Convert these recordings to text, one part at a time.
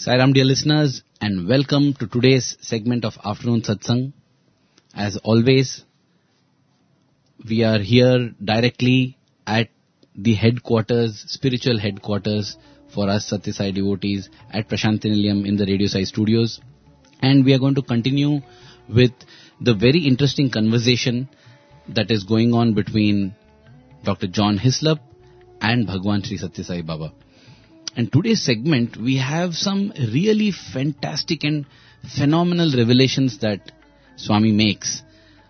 Sairam, dear listeners, and welcome to today's segment of Afternoon Satsang. As always, we are here directly at the headquarters, spiritual headquarters for us Satya Sai devotees at Prashanti Nilayam in the Radio Sai studios. And we are going to continue with the very interesting conversation that is going on between Dr. John Hislop and Bhagwan Sri Satya Sai Baba. And today's segment, we have some really fantastic and phenomenal revelations that Swami makes.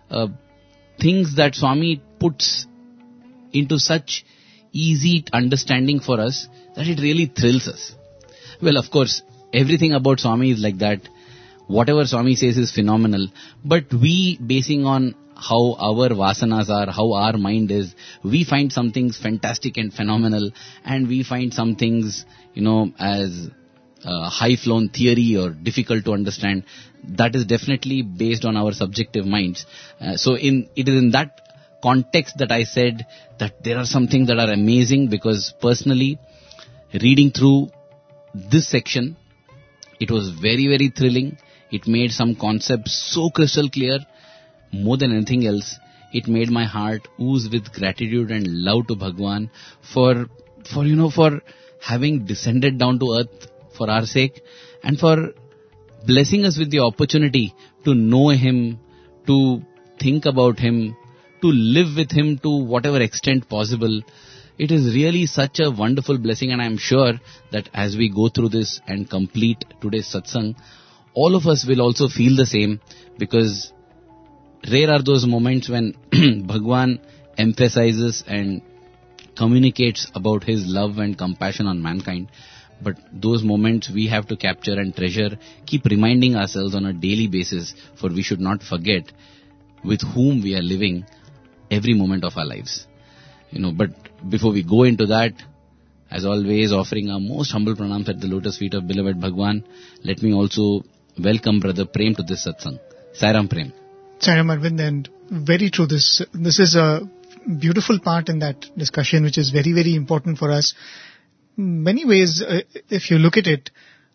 Things that Swami puts into such easy understanding for us that it really thrills us. Well, of course, everything about Swami is like that. Whatever Swami says is phenomenal. But we, basing on how our vasanas are, how our mind is, we find some things fantastic and phenomenal, and we find some things, as high-flown theory or difficult to understand. That is definitely based on our subjective minds. It is in that context that I said that there are some things that are amazing, because personally, reading through this section, it was very, very thrilling. It made some concepts so crystal clear. More than anything else, it made my heart ooze with gratitude and love to Bhagwan for having descended down to earth for our sake, and for blessing us with the opportunity to know Him, to think about Him, to live with Him to whatever extent possible. It is really such a wonderful blessing, and I am sure that as we go through this and complete today's satsang, all of us will also feel the same, because rare are those moments when Bhagwan emphasizes and communicates about His love and compassion on mankind. But those moments we have to capture and treasure, keep reminding ourselves on a daily basis, for we should not forget with whom we are living every moment of our lives. But before we go into that, as always, offering our most humble pranams at the lotus feet of beloved Bhagwan, let me also welcome Brother Prem to this satsang. Sairam Prem. Sairam Arvind, and very true. This is a beautiful part in that discussion, which is very, very important for us. Many ways, if you look at it,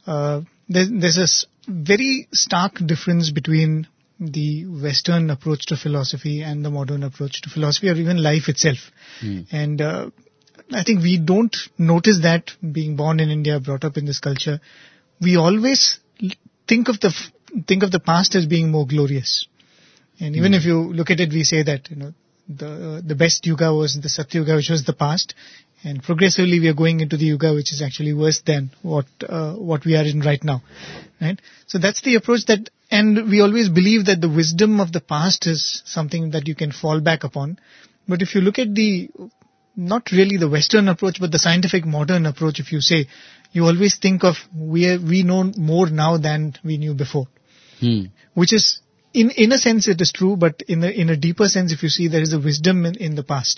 there's a very stark difference between the Western approach to philosophy and the modern approach to philosophy, or even life itself. And I think we don't notice that, being born in India, brought up in this culture. We always think of the past as being more glorious. And even if you look at it, we say that the best yuga was the Satya Yuga, which was the past, and progressively we are going into the yuga which is actually worse than what we are in right now, right? So that's the approach and we always believe that the wisdom of the past is something that you can fall back upon. But if you look at not really the Western approach, but the scientific modern approach, if you say, you always think of we know more now than we knew before, which is, in a sense it is true, but in a deeper sense, if you see, there is a wisdom in the past.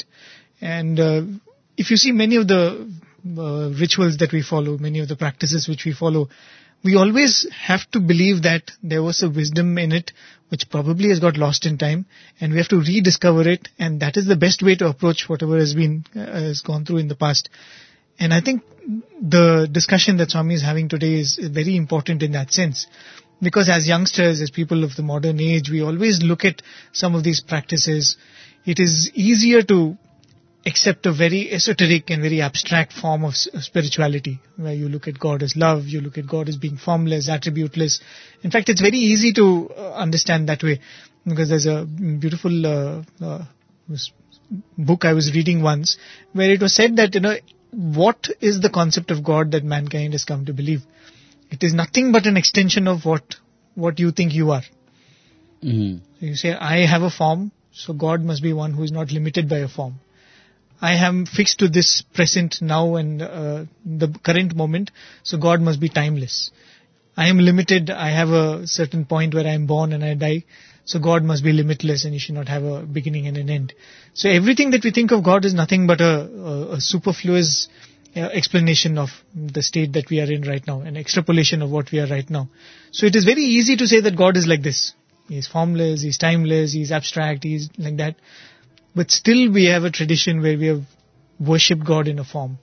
And if you see many of the rituals that we follow, many of the practices which we follow, we always have to believe that there was a wisdom in it which probably has got lost in time, and we have to rediscover it, and that is the best way to approach whatever has gone through in the past. And I think the discussion that Swami is having today is very important in that sense. Because as youngsters, as people of the modern age, we always look at some of these practices. It is easier to accept a very esoteric and very abstract form of spirituality, where you look at God as love, you look at God as being formless, attributeless. In fact, it's very easy to understand that way, because there's a beautiful book I was reading once, where it was said that, what is the concept of God that mankind has come to believe? It is nothing but an extension of what you think you are. So you say, I have a form, so God must be one who is not limited by a form. I am fixed to this present now and the current moment, so God must be timeless. I am limited, I have a certain point where I am born and I die, so God must be limitless and He should not have a beginning and an end. So everything that we think of God is nothing but a superfluous explanation of the state that we are in right now, an extrapolation of what we are right now. So it is very easy to say that God is like this. He is formless, He is timeless, He is abstract, He is like that. But still we have a tradition where we have worshipped God in a form.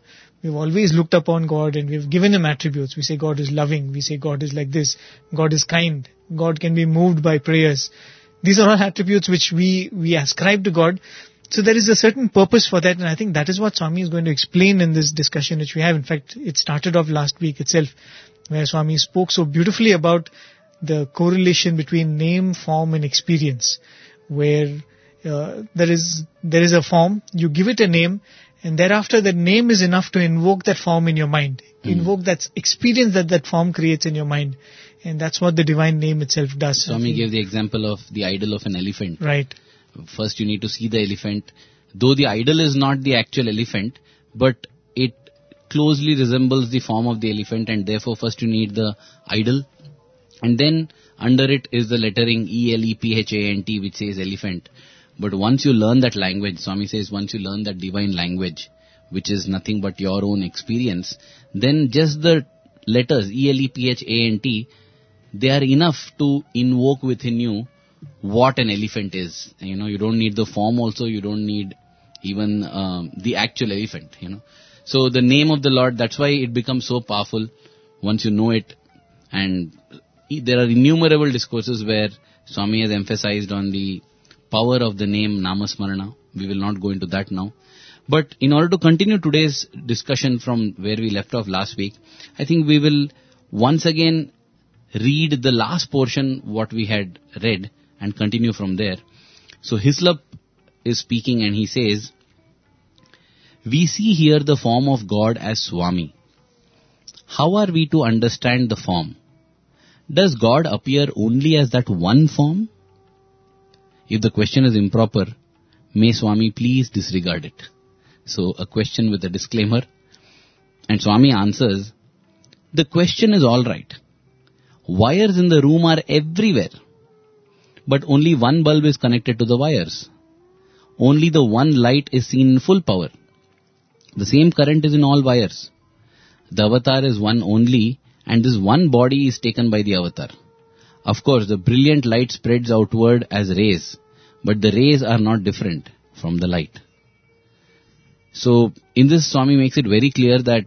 we've always looked upon God and we've given Him attributes. We say God is loving. We say God is like this. God is kind. God can be moved by prayers. These are all attributes which we ascribe to God. So there is a certain purpose for that, and I think that is what Swami is going to explain in this discussion which we have. In fact, it started off last week itself, where Swami spoke so beautifully about the correlation between name, form and experience, where there is a form, you give it a name, and thereafter that name is enough to invoke that form in your mind, invoke that experience that form creates in your mind. And that's what the divine name itself does. Swami gave the example of the idol of an elephant. Right. First you need to see the elephant. Though the idol is not the actual elephant, but it closely resembles the form of the elephant, and therefore first you need the idol. And then under it is the lettering ELEPHANT, which says elephant. But once you learn that language, Swami says, once you learn that divine language, which is nothing but your own experience, then just the letters ELEPHANT, they are enough to invoke within you what an elephant is. You don't need the form also, you don't need even the actual elephant, So the name of the Lord, that's why it becomes so powerful once you know it. And there are innumerable discourses where Swami has emphasized on the power of the name Namasmarana. We will not go into that now. But in order to continue today's discussion from where we left off last week, I think we will once again read the last portion what we had read and continue from there. So Hislop is speaking and he says, we see here the form of God as Swami. How are we to understand the form? Does God appear only as that one form? If the question is improper, may Swami please disregard it. So a question with a disclaimer. And Swami answers, the question is all right. Wires in the room are everywhere, but only one bulb is connected to the wires. Only the one light is seen in full power. The same current is in all wires. The avatar is one only, and this one body is taken by the avatar. Of course, the brilliant light spreads outward as rays, but the rays are not different from the light. So, in this, Swami makes it very clear that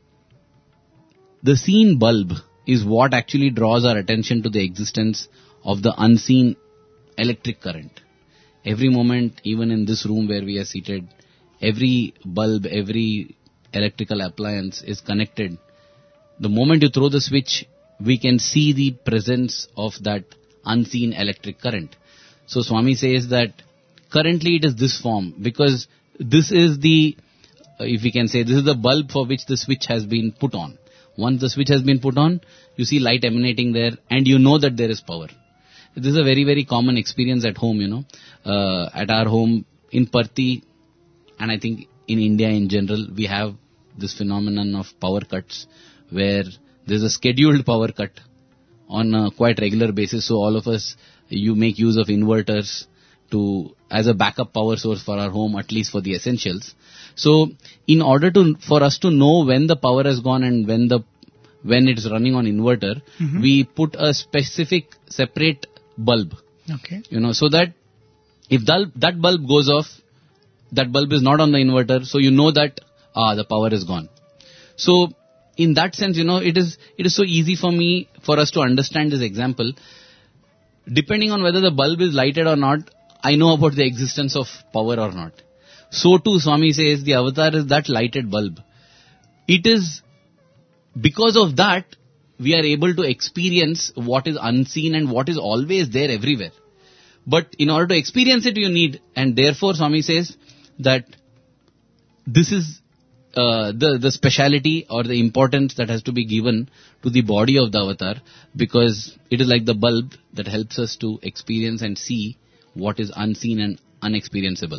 the seen bulb is what actually draws our attention to the existence of the unseen electric current. Every moment, even in this room where we are seated, every bulb, every electrical appliance is connected. The moment you throw the switch, we can see the presence of that unseen electric current. So Swami says that currently it is this form, because this is the, if we can say, this is the bulb for which the switch has been put on. Once the switch has been put on, you see light emanating there and you know that there is power. This is a very, very common experience at home, At our home in Parthi, and I think in India in general, we have this phenomenon of power cuts where there's a scheduled power cut on a quite regular basis. So all of us, you make use of inverters as a backup power source for our home, at least for the essentials. So in order for us to know when the power has gone and when it's running on inverter, we put a specific separate bulb. Okay. So that if that bulb goes off, that bulb is not on the inverter, so you know that the power is gone. So in that sense, it is so easy for us to understand this example. Depending on whether the bulb is lighted or not, I know about the existence of power or not. So too, Swami says, the avatar is that lighted bulb. It is because of that we are able to experience what is unseen and what is always there everywhere. But in order to experience it, you need, and therefore Swami says that this is the speciality or the importance that has to be given to the body of the avatar, because it is like the bulb that helps us to experience and see what is unseen and unexperienceable.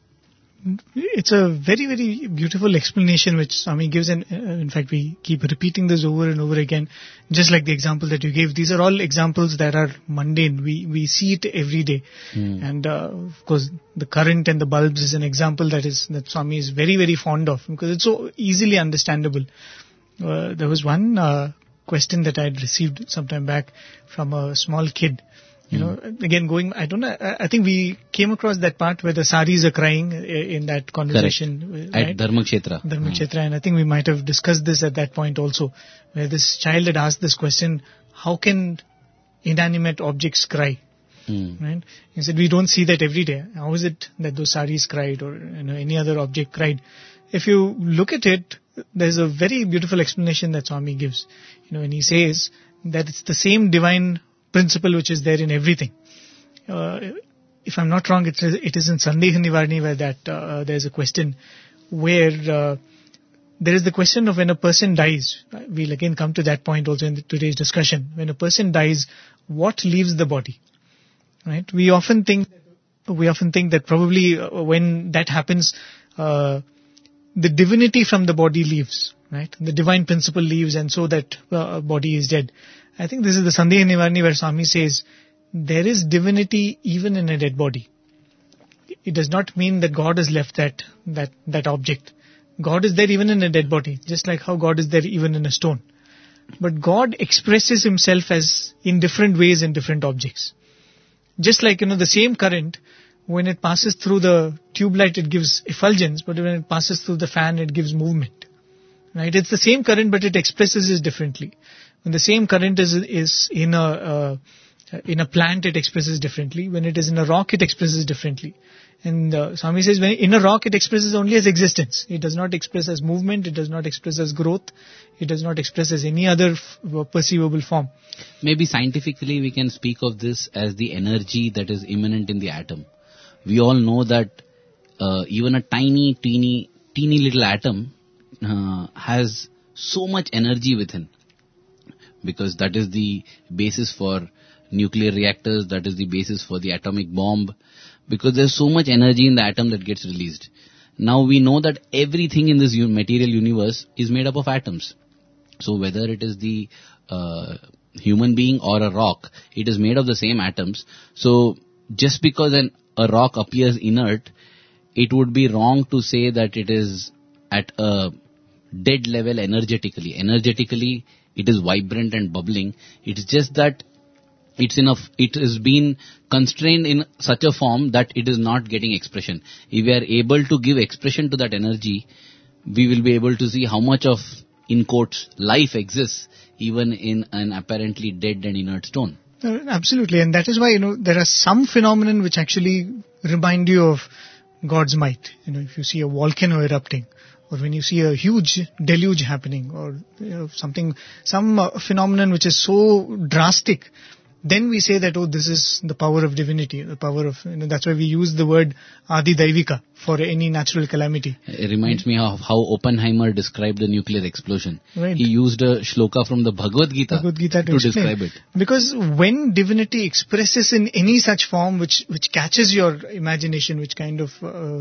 It's a very, very beautiful explanation which Swami gives, and in fact we keep repeating this over and over again, just like the example that you gave. These are all examples that are mundane. We see it every day. And of course the current and the bulbs is an example that Swami is very, very fond of, because it's so easily understandable. There was one question that I had received some time back from a small kid, You know, again, I don't know, I think we came across that part where the saris are crying in that conversation. Correct. Right? At Dharmakshetra. Dharmakshetra, and I think we might have discussed this at that point also, where this child had asked this question, how can inanimate objects cry? Right? He said, we don't see that every day. How is it that those saris cried or any other object cried? If you look at it, there's a very beautiful explanation that Swami gives. When he says that it's the same divine principle which is there in everything. If I'm not wrong, it is in Sandeha Nivarni where that there's a question where there is the question of when a person dies. We'll again come to that point also in today's discussion. When a person dies, what leaves the body? Right? We often think that probably when that happens, the divinity from the body leaves, right? The divine principle leaves, and so that body is dead. I think this is the Sandeha Nivarni where Swami says, there is divinity even in a dead body. It does not mean that God has left that object. God is there even in a dead body, just like how God is there even in a stone. But God expresses himself as in different ways in different objects. Just like, the same current, when it passes through the tube light, it gives effulgence, but when it passes through the fan, it gives movement. Right? It's the same current, but it expresses it differently. When the same current is in a plant, it expresses differently. When it is in a rock, it expresses differently. And Swami says, when in a rock, it expresses only as existence. It does not express as movement. It does not express as growth. It does not express as any other perceivable form. Maybe scientifically we can speak of this as the energy that is immanent in the atom. We all know that even a teeny little atom has so much energy within, because that is the basis for nuclear reactors, that is the basis for the atomic bomb, because there's so much energy in the atom that gets released. Now we know that everything in this material universe is made up of atoms. So whether it is the human being or a rock, it is made of the same atoms. So just because a rock appears inert, it would be wrong to say that it is at a dead level energetically. Energetically, it is vibrant and bubbling. It's just that it has been constrained in such a form that it is not getting expression. If we are able to give expression to that energy, we will be able to see how much of, in quotes, life exists even in an apparently dead and inert stone. Absolutely, and that is why, there are some phenomenon which actually remind you of God's might. If you see a volcano erupting, or when you see a huge deluge happening, or some phenomenon which is so drastic, then we say that, this is the power of divinity, the power of, that's why we use the word Adi Daivika for any natural calamity. It reminds me of how Oppenheimer described the nuclear explosion. Right. He used a shloka from the Bhagavad Gita to describe it. Because when divinity expresses in any such form which catches your imagination, which kind of,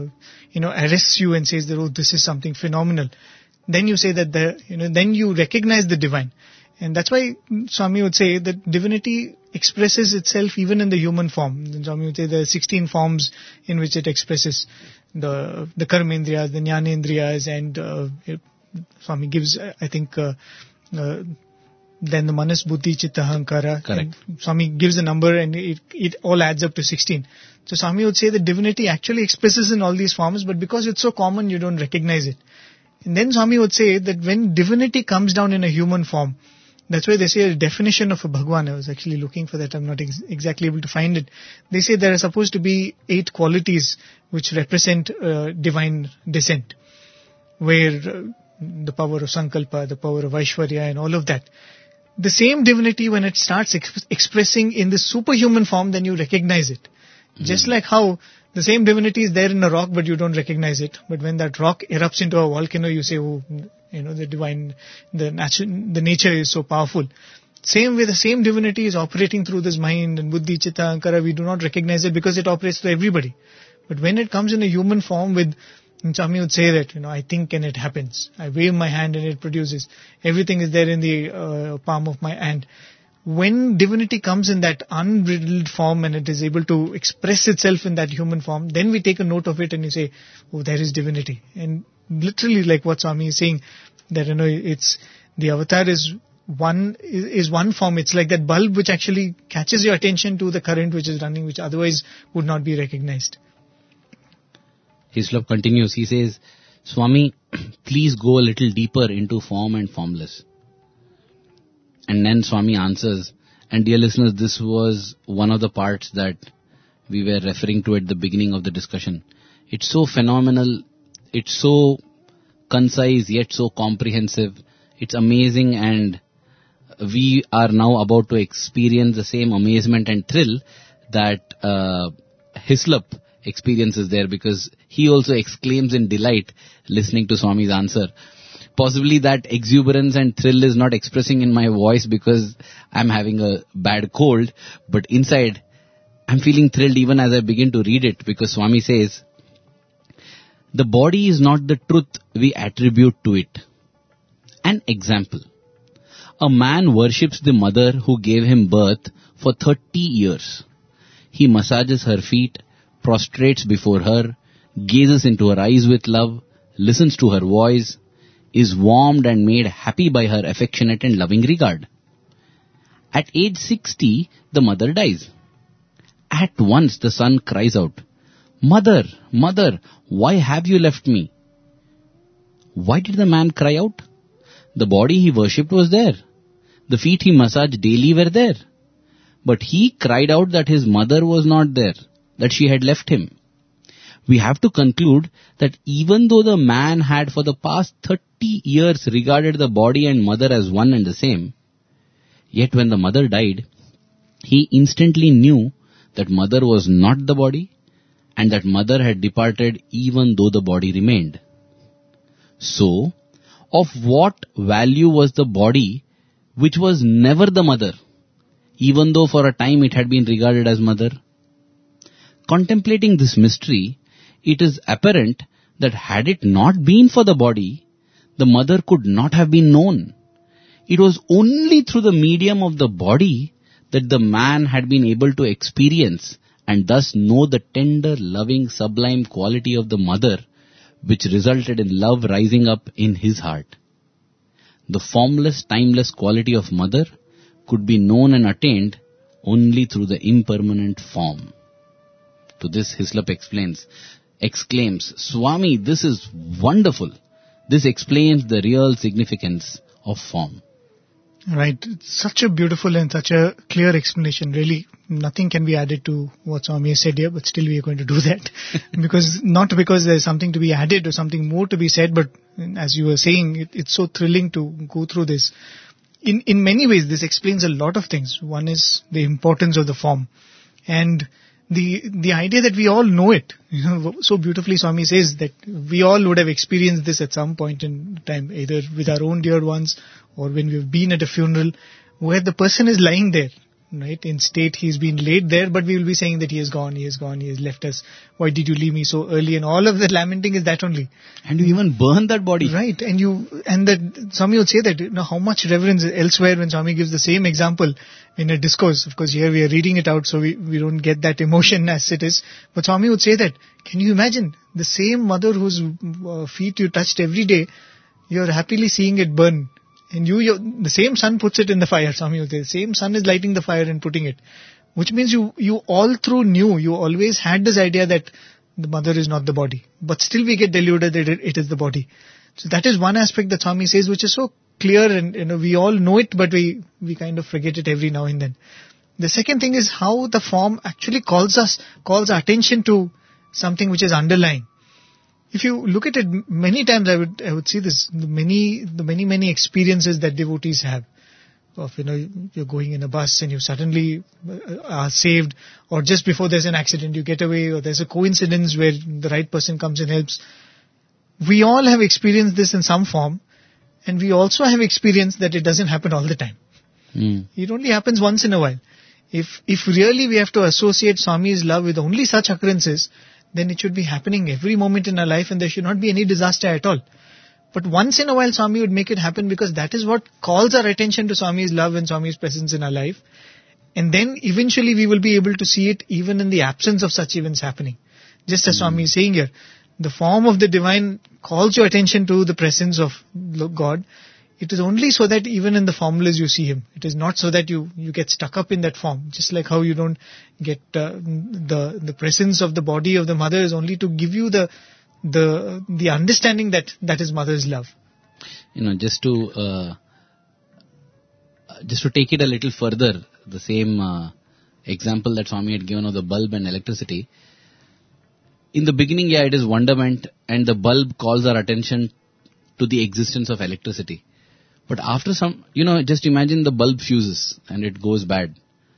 arrests you and says that, this is something phenomenal, then you say that then you recognize the divine. And that's why Swami would say that divinity expresses itself even in the human form. And Swami would say there are 16 forms in which it expresses the karmendriyas, the jnanendriyas, and Swami gives, I think, then the manas, buddhi, chitta, ahankara. Correct. Swami gives a number and it all adds up to 16. So Swami would say that divinity actually expresses in all these forms, but because it's so common, you don't recognize it. And then Swami would say that when divinity comes down in a human form, that's why they say a definition of a Bhagwan. I was actually looking for that. I'm not exactly able to find it. They say there are supposed to be 8 qualities which represent divine descent, where the power of Sankalpa, the power of Aishwarya and all of that. The same divinity, when it starts expressing in the superhuman form, then you recognize it. Just like how the same divinity is there in a rock, but you don't recognize it. But when that rock erupts into a volcano, you say, the divine, the nature is so powerful. Same way, the same divinity is operating through this mind and buddhi, chitta, ahankara. We do not recognize it because it operates through everybody. But when it comes in a human form and Swami would say that, I think and it happens. I wave my hand and it produces. Everything is there in the palm of my hand. When divinity comes in that unbridled form and it is able to express itself in that human form, then we take a note of it and you say, there is divinity. And literally like what Swami is saying, that, it's, the avatar is is one form. It's like that bulb which actually catches your attention to the current which is running, which otherwise would not be recognized. Hislop continues. He says, Swami, please go a little deeper into form and formless. And then Swami answers, and dear listeners, this was one of the parts that we were referring to at the beginning of the discussion. It's so phenomenal, it's so concise yet so comprehensive. It's amazing, and we are now about to experience the same amazement and thrill that Hislop experiences there, because he also exclaims in delight listening to Swami's answer. Possibly that exuberance and thrill is not expressing in my voice because I'm having a bad cold, but inside I'm feeling thrilled even as I begin to read it, because Swami says, the body is not the truth we attribute to it. An example. A man worships the mother who gave him birth for 30 years. He massages her feet, prostrates before her, gazes into her eyes with love, listens to her voice, is warmed and made happy by her affectionate and loving regard. At age 60, the mother dies. At once the son cries out, Mother, mother, why have you left me? Why did the man cry out? The body he worshipped was there. The feet he massaged daily were there. But he cried out that his mother was not there, that she had left him. We have to conclude that even though the man had for the past 30 years regarded the body and mother as one and the same, yet when the mother died, he instantly knew that mother was not the body and that mother had departed even though the body remained. So, of what value was the body which was never the mother, even though for a time it had been regarded as mother? Contemplating this mystery, it is apparent that had it not been for the body, the mother could not have been known. It was only through the medium of the body that the man had been able to experience and thus know the tender, loving, sublime quality of the mother, which resulted in love rising up in his heart. The formless, timeless quality of mother could be known and attained only through the impermanent form. To this Hislop exclaims, Swami, this is wonderful. This explains the real significance of form. Right. It's such a beautiful and such a clear explanation. Really, nothing can be added to what Swami has said here, but still we are going to do that. Not because there's something to be added or something more to be said, but as you were saying, it's so thrilling to go through this. In many ways, this explains a lot of things. One is the importance of the form. And the idea that we all know it. So beautifully Swami says that we all would have experienced this at some point in time, either with our own dear ones or when we've been at a funeral where the person is lying there, right? In state, he's been laid there, but we will be saying that he has gone, he has left us. Why did you leave me so early? And all of that lamenting is that only. And you even burn that body. Right. And that Swami would say that, how much reverence elsewhere when Swami gives the same example in a discourse. Of course, here we are reading it out, so we don't get that emotion as it is. But Swami would say that, can you imagine the same mother whose feet you touched every day, you're happily seeing it burn. And the same sun puts it in the fire, Swami would say. The same sun is lighting the fire and putting it. Which means you all through knew, you always had this idea that the mother is not the body. But still we get deluded that it is the body. So that is one aspect that Swami says, which is so clear, and we all know it, but we kind of forget it every now and then. The second thing is how the form actually calls our attention to something which is underlying. If you look at it many times, I would see this, the many experiences that devotees have. Of, you're going in a bus and you suddenly are saved, or just before there's an accident you get away, or there's a coincidence where the right person comes and helps. We all have experienced this in some form, and we also have experienced that it doesn't happen all the time. It only happens once in a while. If really we have to associate Swami's love with only such occurrences, then it should be happening every moment in our life and there should not be any disaster at all. But once in a while Swami would make it happen because that is what calls our attention to Swami's love and Swami's presence in our life. And then eventually we will be able to see it even in the absence of such events happening. Just as Swami is saying here, the form of the divine calls your attention to the presence of God. it is only so that even in the formulas you see him. It is not so that you get stuck up in that form. Just like how you don't get the presence of the body of the mother is only to give you the understanding that is mother's love. Just to take it a little further, the same example that Swami had given of the bulb and electricity. In the beginning, it is wonderment, and the bulb calls our attention to the existence of electricity. But after some, just imagine the bulb fuses and it goes bad.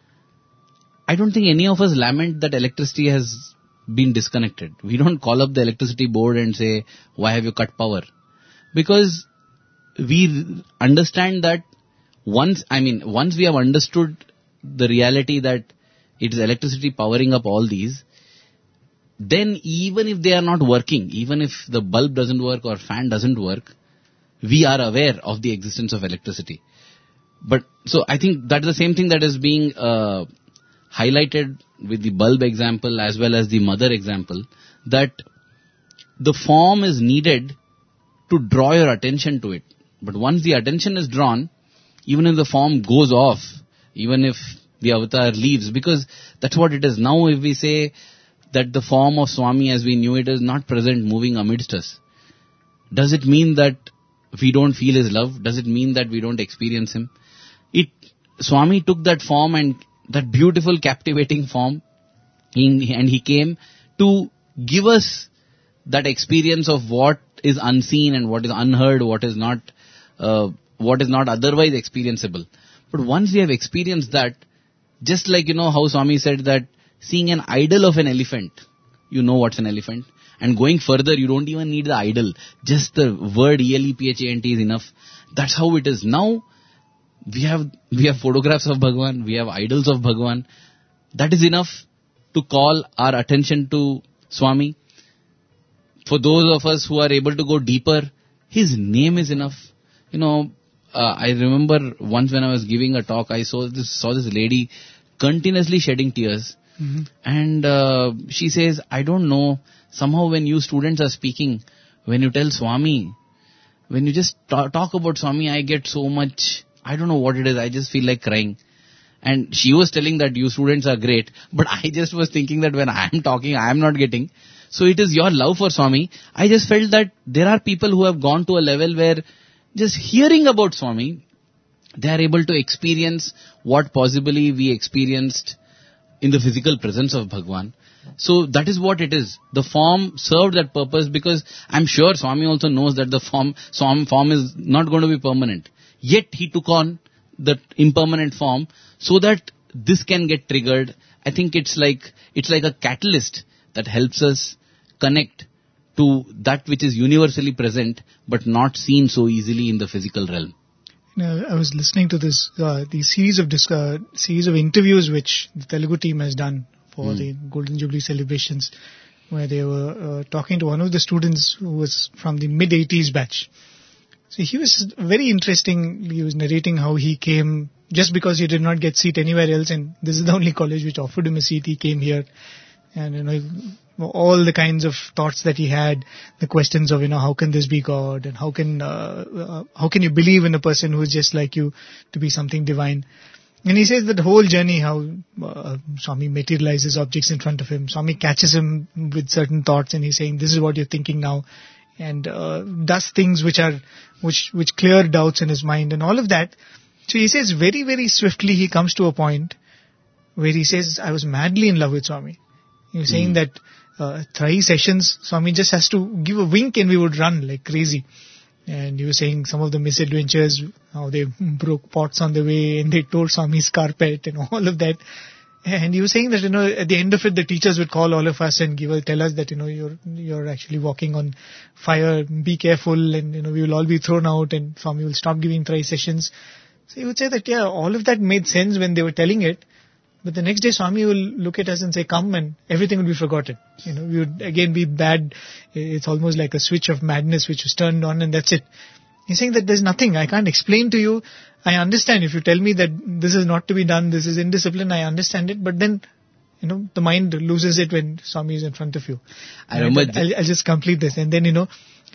I don't think any of us lament that electricity has been disconnected. We don't call up the electricity board and say, why have you cut power? Because we understand that once we have understood the reality that it is electricity powering up all these, then even if they are not working, even if the bulb doesn't work or fan doesn't work, we are aware of the existence of electricity. But so I think that's the same thing that is being highlighted with the bulb example as well as the mother example, that the form is needed to draw your attention to it. But once the attention is drawn, even if the form goes off, even if the avatar leaves, because that's what it is. Now if we say that the form of Swami as we knew it is not present moving amidst us, does it mean that we don't feel his love? Does it mean that we don't experience him? Swami took that form and that beautiful captivating form and he came to give us that experience of what is unseen and what is unheard, what is not otherwise experienceable. But once we have experienced that, just like how Swami said that seeing an idol of an elephant, you know what's an elephant. And going further, you don't even need the idol. Just the word ELEPHANT is enough. That's how it is. Now, we have photographs of Bhagwan, we have idols of Bhagwan. That is enough to call our attention to Swami. For those of us who are able to go deeper, his name is enough. I remember once when I was giving a talk, I saw this lady continuously shedding tears. Mm-hmm. And she says, I don't know, somehow when you students are speaking, when you tell Swami, when you just talk about Swami, I get so much, I don't know what it is, I just feel like crying. And she was telling that you students are great, but I just was thinking that when I am talking, I am not getting. So it is your love for Swami. I just felt that there are people who have gone to a level where just hearing about Swami, they are able to experience what possibly we experienced in the physical presence of Bhagwan. So that is what it is. The form served that purpose because I'm sure Swami also knows that the form is not going to be permanent. Yet he took on the impermanent form so that this can get triggered. I think it's like a catalyst that helps us connect to that which is universally present but not seen so easily in the physical realm. I was listening to this the series of interviews which the Telugu team has done for the Golden Jubilee celebrations, where they were talking to one of the students who was from the mid-80s batch. So he was very interesting. He was narrating how he came just because he did not get seat anywhere else, and this is the only college which offered him a seat. He came here, and all the kinds of thoughts that he had, the questions of how can this be God, and how can you believe in a person who is just like you to be something divine. And he says that the whole journey, how Swami materializes objects in front of him. Swami catches him with certain thoughts and he's saying, this is what you're thinking now. And does things which clear doubts in his mind and all of that. So he says very, very swiftly he comes to a point where he says, I was madly in love with Swami. He was saying that 3 sessions, Swami just has to give a wink and we would run like crazy. And he was saying some of the misadventures, how they broke pots on the way and they tore Swami's carpet and all of that. And he was saying that, at the end of it, the teachers would call all of us and tell us that, you're actually walking on fire, be careful, and, we will all be thrown out and Swami will stop giving 3 sessions. So he would say that, all of that made sense when they were telling it. But the next day, Swami will look at us and say, come, and everything will be forgotten. We would again be bad. It's almost like a switch of madness which was turned on and that's it. He's saying that there's nothing. I can't explain to you. I understand if you tell me that this is not to be done, this is indiscipline, I understand it. But then, the mind loses it when Swami is in front of you. I remember I'll just complete this. And then,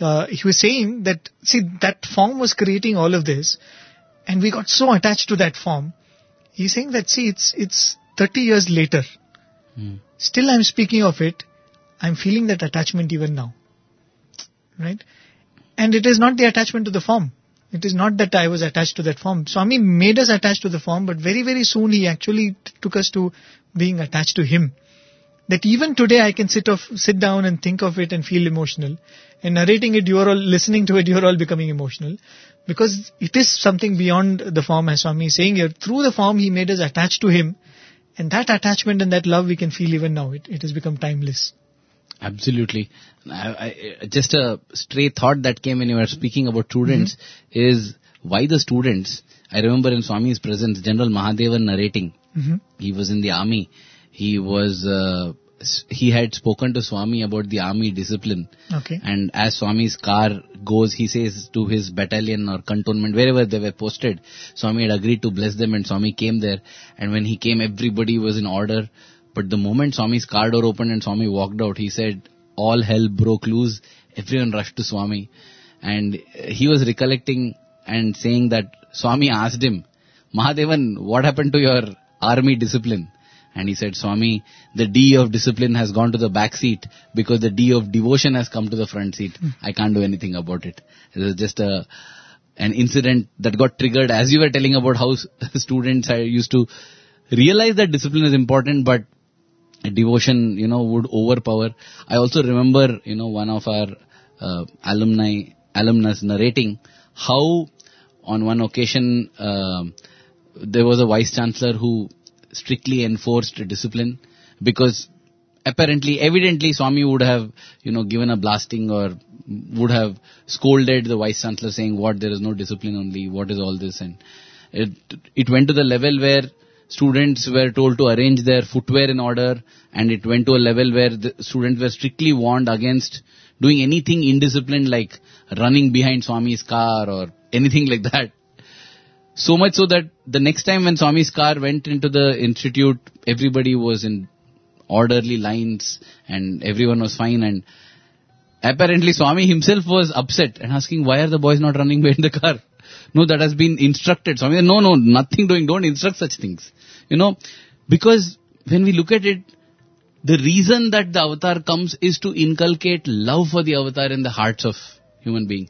he was saying that, see, that form was creating all of this, and we got so attached to that form. He's saying that, see, it's 30 years later. Still I'm speaking of it. I'm feeling that attachment even now. Right? And it is not the attachment to the form. It is not that I was attached to that form. Swami made us attached to the form, but very, very soon he actually took us to being attached to him. That even today I can sit down and think of it and feel emotional. And narrating it, you are all listening to it, you are all becoming emotional. Because it is something beyond the form, as Swami is saying here. Through the form, he made us attached to him. And that attachment and that love we can feel even now. It has become timeless. Absolutely. Just a stray thought that came when you were speaking about students is why the students. I remember in Swami's presence, General Mahadevan narrating. He was in the army. He had spoken to Swami about the army discipline. Okay. And as Swami's car goes, he says to his battalion or cantonment, wherever they were posted, Swami had agreed to bless them and Swami came there. And when he came, everybody was in order. But the moment Swami's car door opened and Swami walked out, he said, all hell broke loose. Everyone rushed to Swami. And he was recollecting and saying that Swami asked him, Mahadevan, what happened to your army discipline? And he said, Swami, the D of discipline has gone to the back seat because the D of devotion has come to the front seat. I can't do anything about it. It was just an incident that got triggered as you were telling about how students used to realize that discipline is important, but devotion, would overpower. I also remember, one of our alumnus narrating how on one occasion there was a vice chancellor who strictly enforced discipline because evidently Swami would have, given a blasting or would have scolded the vice chancellor saying, what, there is no discipline only, what is all this? And it went to the level where students were told to arrange their footwear in order, and it went to a level where the students were strictly warned against doing anything indisciplined like running behind Swami's car or anything like that. So much so that the next time when Swami's car went into the institute, everybody was in orderly lines and everyone was fine, and apparently Swami himself was upset and asking, why are the boys not running behind the car? No, that has been instructed. Swami said, no, nothing doing, don't instruct such things. Because when we look at it, the reason that the avatar comes is to inculcate love for the avatar in the hearts of human beings.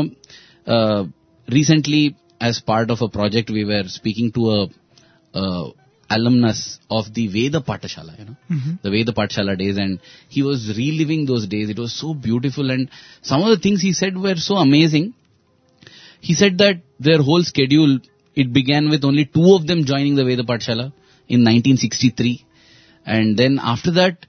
Recently, as part of a project, we were speaking to a alumnus of the Veda Pathashala, the Veda Pathashala days, and he was reliving those days. It was so beautiful, and some of the things he said were so amazing. He said that their whole schedule, it began with only 2 of them joining the Veda Pathashala in 1963. And then after that,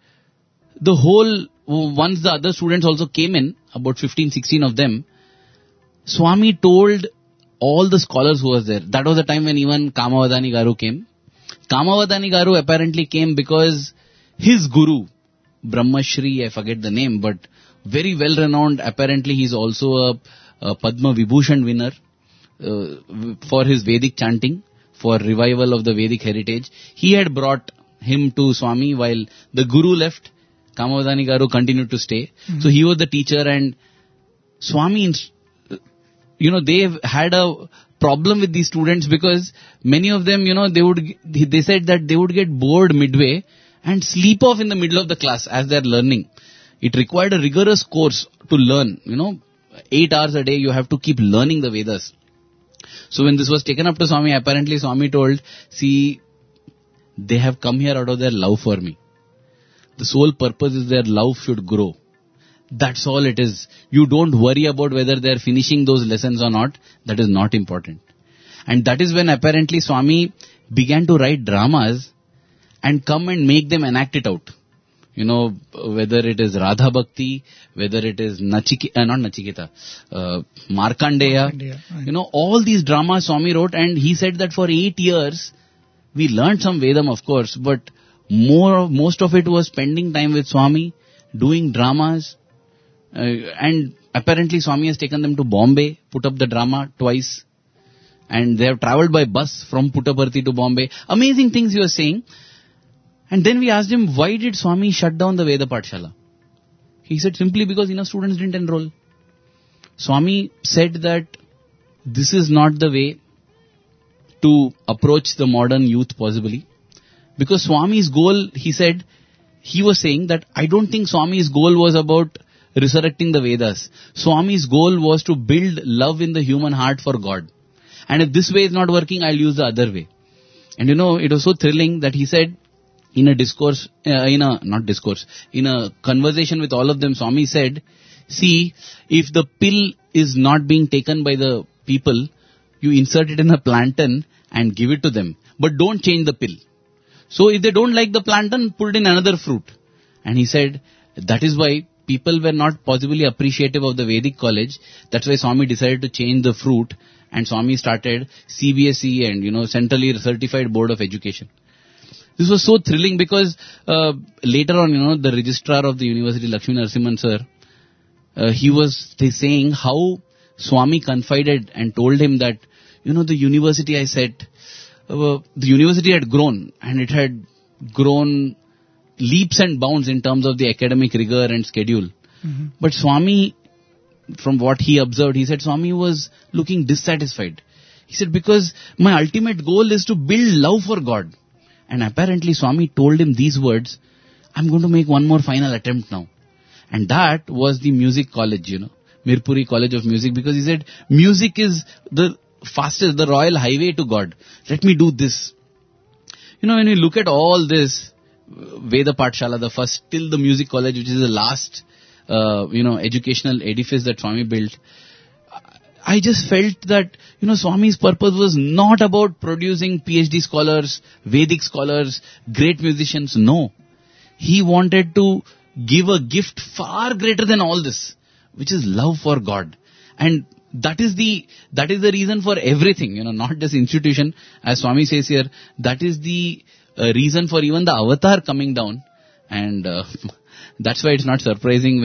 once the other students also came in, about 15, 16 of them, Swami told all the scholars who was there. That was the time when even Kamavadani Garu came. Kamavadani Garu apparently came because his guru, Brahmashri, I forget the name, but very well renowned. Apparently he's also a Padma Vibhushan winner for his Vedic chanting, for revival of the Vedic heritage. He had brought him to Swami while the guru left. Kamavadani Garu continued to stay. So he was the teacher, and Swami, they had a problem with these students because many of them, they said that they would get bored midway and sleep off in the middle of the class as they're learning. It required a rigorous course to learn, 8 hours a day you have to keep learning the Vedas. So when this was taken up to Swami, apparently Swami told, see, they have come here out of their love for me. The sole purpose is their love should grow. That's all it is. You don't worry about whether they're finishing those lessons or not. That is not important. And that is when apparently Swami began to write dramas and come and make them enact it out. Whether it is Radha Bhakti, whether it is Markandeya. Right. All these dramas Swami wrote, and he said that for 8 years, we learned some Vedam, of course, but most of it was spending time with Swami, doing dramas, and apparently Swami has taken them to Bombay, put up the drama twice, and they have travelled by bus from Puttaparthi to Bombay. Amazing things he was saying. And then we asked him, why did Swami shut down the Veda Pathashala? He said, simply because enough students didn't enroll. Swami said that this is not the way to approach the modern youth possibly. Because Swami's goal, he said, he was saying that I don't think Swami's goal was about resurrecting the Vedas. Swami's goal was to build love in the human heart for God. And if this way is not working, I'll use the other way. And it was so thrilling that he said in a discourse, in a conversation with all of them, Swami said, see, if the pill is not being taken by the people, you insert it in a plantain and give it to them. But don't change the pill. So if they don't like the plantain, put it in another fruit. And he said, that is why people were not possibly appreciative of the Vedic college. That's why Swami decided to change the fruit. And Swami started CBSE and, Centrally Certified Board of Education. This was so thrilling because later on, the registrar of the university, Lakshmi Narasimhan sir, he was saying how Swami confided and told him that, the university I said, the university had grown and it had grown leaps and bounds in terms of the academic rigor and schedule. Mm-hmm. But Swami, from what he observed, he said Swami was looking dissatisfied. He said, because my ultimate goal is to build love for God. And apparently Swami told him these words, I'm going to make one more final attempt now. And that was the music college, Mirpuri College of Music, because he said, music is the fastest, the royal highway to God. Let me do this. When we look at all this, Veda Pathshala, the first, till the music college, which is the last, educational edifice that Swami built, I just felt that, Swami's purpose was not about producing PhD scholars, Vedic scholars, great musicians. No. He wanted to give a gift far greater than all this, which is love for God. And that is the reason for everything, not just institution. As Swami says here, that is the reason for even the avatar coming down. And that's why it's not surprising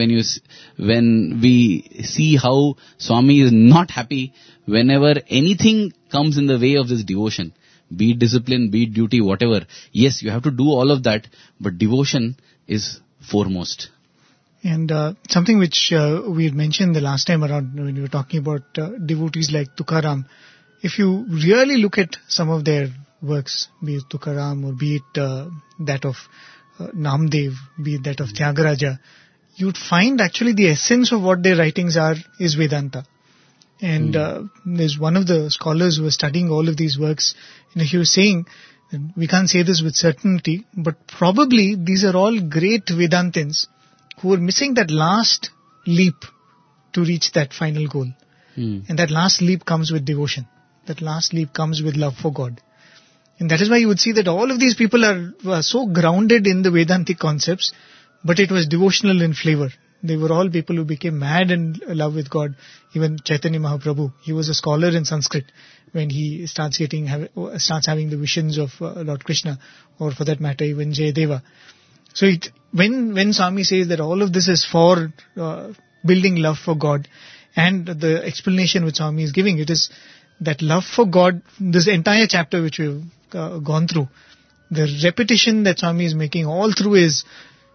when we see how Swami is not happy whenever anything comes in the way of this devotion. Be it discipline, be it duty, whatever. Yes, you have to do all of that, but devotion is foremost. And something which we had mentioned the last time around when we were talking about devotees like Tukaram, if you really look at some of their works, be it Tukaram or be it that of Namdev, be it that of Tyagaraja, you'd find actually the essence of what their writings are is Vedanta. And there's one of the scholars who was studying all of these works, he was saying, we can't say this with certainty, but probably these are all great Vedantins who are missing that last leap to reach that final goal. And that last leap comes with devotion. That last leap comes with love for God. And that is why you would see that all of these people are so grounded in the Vedantic concepts, but it was devotional in flavor. They were all people who became mad in love with God. Even Chaitanya Mahaprabhu, he was a scholar in Sanskrit when he starts having the visions of Lord Krishna, or for that matter, even Jayadeva. So when Swami says that all of this is for building love for God, and the explanation which Swami is giving, it is that love for God, this entire chapter which we've gone through, the repetition that Swami is making all through is,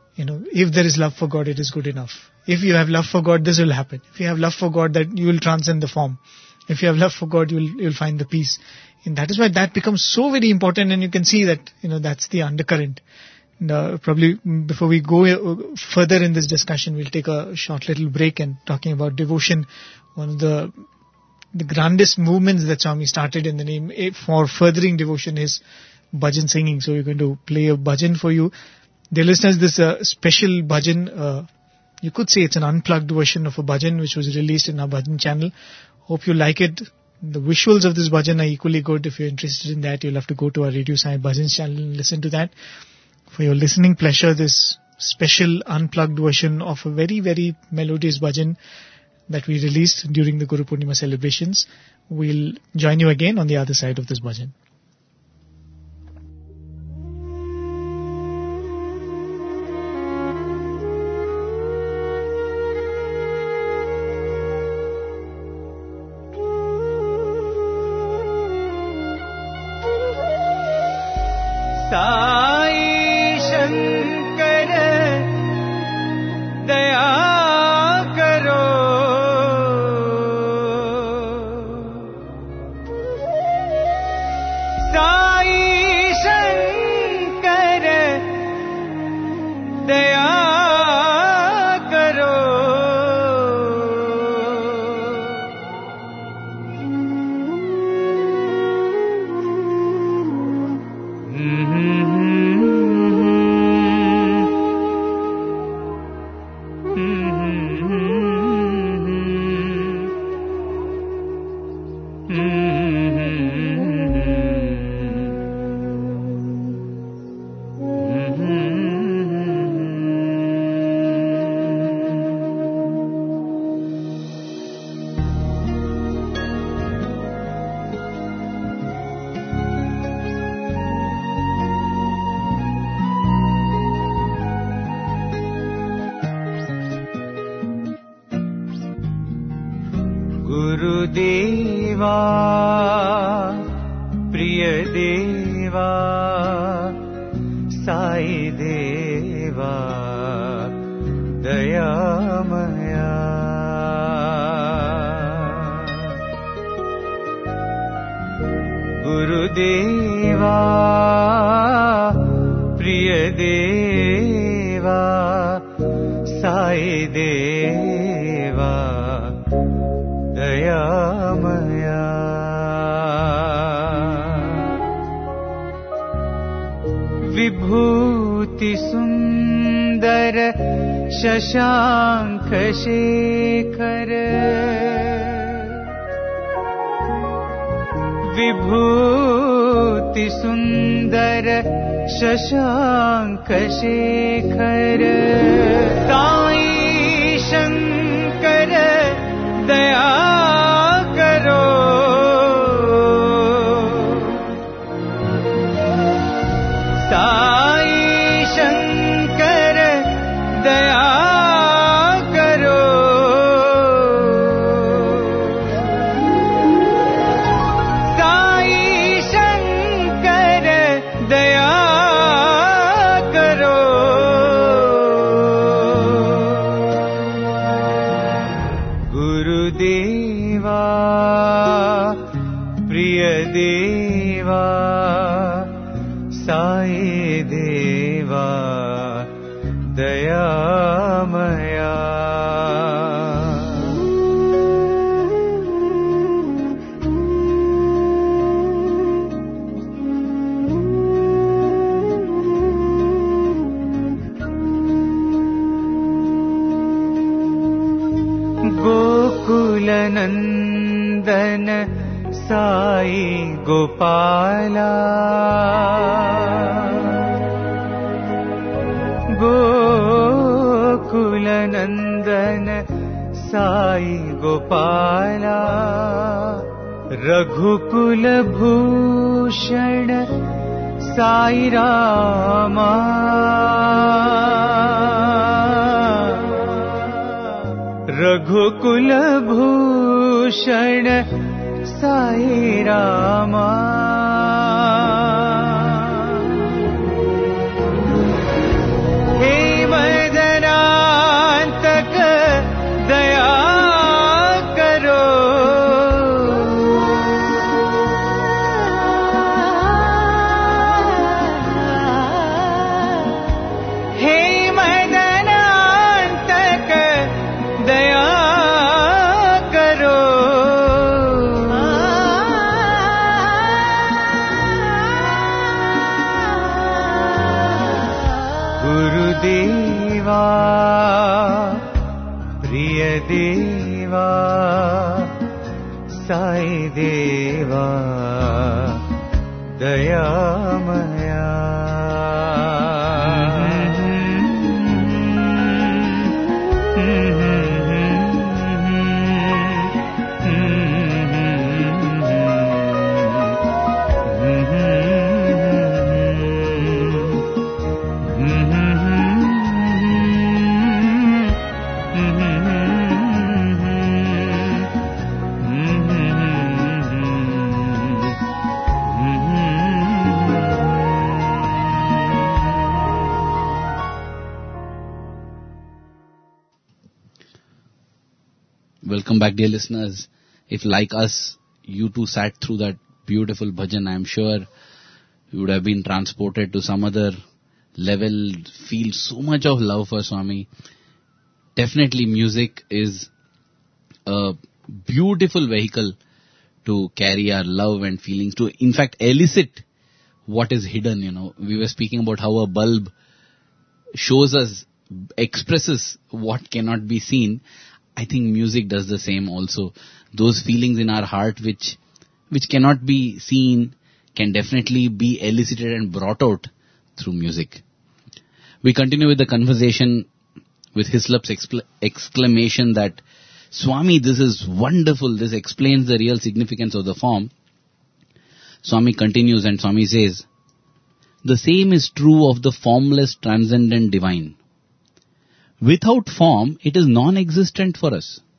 if there is love for God, it is good enough. If you have love for God, this will happen. If you have love for God, that you will transcend the form. If you have love for God, you'll find the peace. And that is why that becomes so very important, and you can see that, that's the undercurrent. And, probably before we go further in this discussion, we'll take a short little break and talking about devotion. One of the grandest movements that Swami started in the name for furthering devotion is bhajan singing. So we're going to play a bhajan for you. Dear listeners, this special bhajan, you could say it's an unplugged version of a bhajan which was released in our bhajan channel. Hope you like it. The visuals of this bhajan are equally good. If you're interested in that, you'll have to go to our Radio Sai Bhajan channel and listen to that. For your listening pleasure, this special unplugged version of a very, very melodious bhajan that we released during the Guru Purnima celebrations. We'll join you again on the other side of this bhajan. Sai Shankar दया करो गुरुदेवा प्रियदेवा साई देवा दयामया गुरुदेवा प्रियदेवा साई देवा दयामया विभूति सुंदर शशांक शेखर विभूति सुंदर शशांक शेखर साई शंकर दया करो साई शंकर दया करो साई शंकर दया करो गुरुदेवा प्रियदेवा साई देवा दयामया गोकुल नंदन साई गोपाला गोकुल नंदन साई गोपाला रघुकुल भूषण साई रामा रघुकुल भूषण साई रामा हे मदनांतक दया करो हे मदनांतक दया करो गुरुदेवा प्रियदेवा साई देवा दयामया Welcome back, dear listeners. If like us, you too sat through that beautiful bhajan, I am sure you would have been transported to some other level, feel so much of love for Swami. Definitely music is a beautiful vehicle to carry our love and feelings, to in fact elicit what is hidden, We were speaking about how a bulb shows us, expresses what cannot be seen. I think music does the same also. Those feelings in our heart which cannot be seen can definitely be elicited and brought out through music. We continue with the conversation with Hislop's exclamation that, Swami, this is wonderful. This explains the real significance of the form. Swami continues and Swami says, the same is true of the formless, transcendent divine. Without form, it is non-existent for us.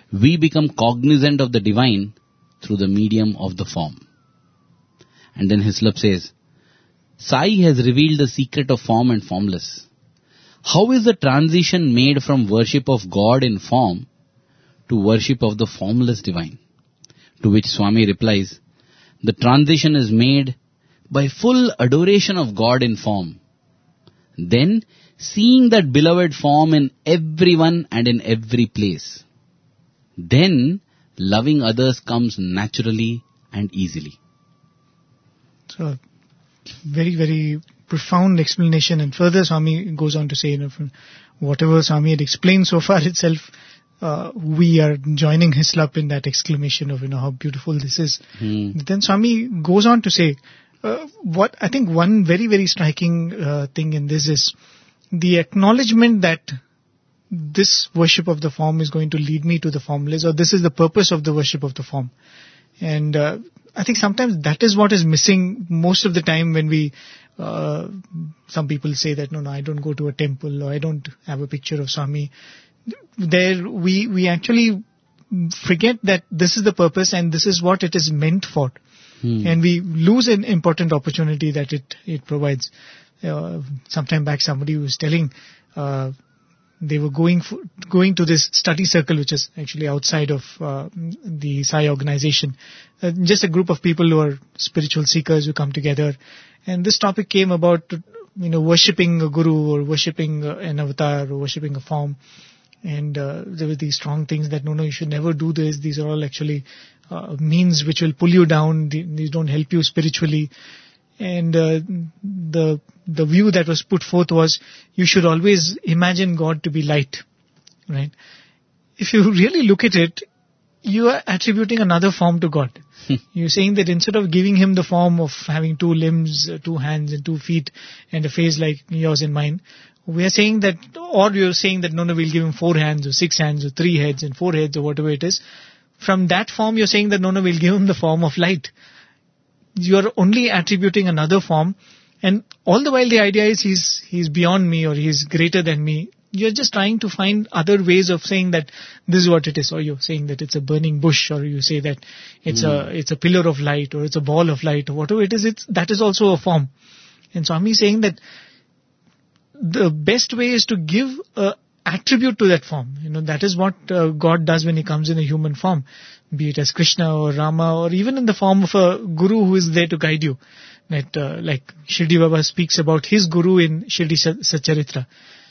we become cognizant of the divine through the medium of the form. And then Hislop says, Sai has revealed the secret of form and formless. How is the transition made from worship of God in form to worship of the formless divine? To which Swami replies, the transition is made by full adoration of God in form. Then, seeing that beloved form in everyone and in every place. Then, loving others comes naturally and easily. So, very, very profound explanation. And further, Swami goes on to say, from whatever Swami had explained so far itself, we are joining Hislop in that exclamation of, how beautiful this is. Then Swami goes on to say, what I think one very, very striking thing in this is the acknowledgement that this worship of the form is going to lead me to the formless, or this is the purpose of the worship of the form. And I think sometimes that is what is missing most of the time when we, some people say that, no, I don't go to a temple, or I don't have a picture of Swami. There, we actually forget that this is the purpose and this is what it is meant for. And we lose an important opportunity that it provides. Sometime back somebody was telling, they were going to this study circle, which is actually outside of the Sai organization. Just a group of people who are spiritual seekers who come together. And this topic came about, worshipping a guru or worshipping an avatar or worshipping a form. And there were these strong things that, no, you should never do this. These are all actually means which will pull you down. These don't help you spiritually. And the view that was put forth was, you should always imagine God to be light, right? If you really look at it, you are attributing another form to God. You're saying that instead of giving him the form of having 2 limbs, 2 hands and 2 feet and a face like yours and mine, we are saying that, or you're saying that, no, we'll give him 4 hands or 6 hands or 3 heads and 4 heads or whatever it is. From that form, you're saying that, no, we'll give him the form of light. You're only attributing another form, and all the while the idea is he's beyond me or he's greater than me. You're just trying to find other ways of saying that this is what it is, or you're saying that it's a burning bush, or you say that it's a pillar of light, or it's a ball of light, or whatever it is. That is also a form. And Swami is saying that the best way is to give a attribute to that form. That is what God does when he comes in a human form, be it as Krishna or Rama, or even in the form of a guru who is there to guide you. That like Shirdi Baba speaks about his guru in Shirdi Satcharitra.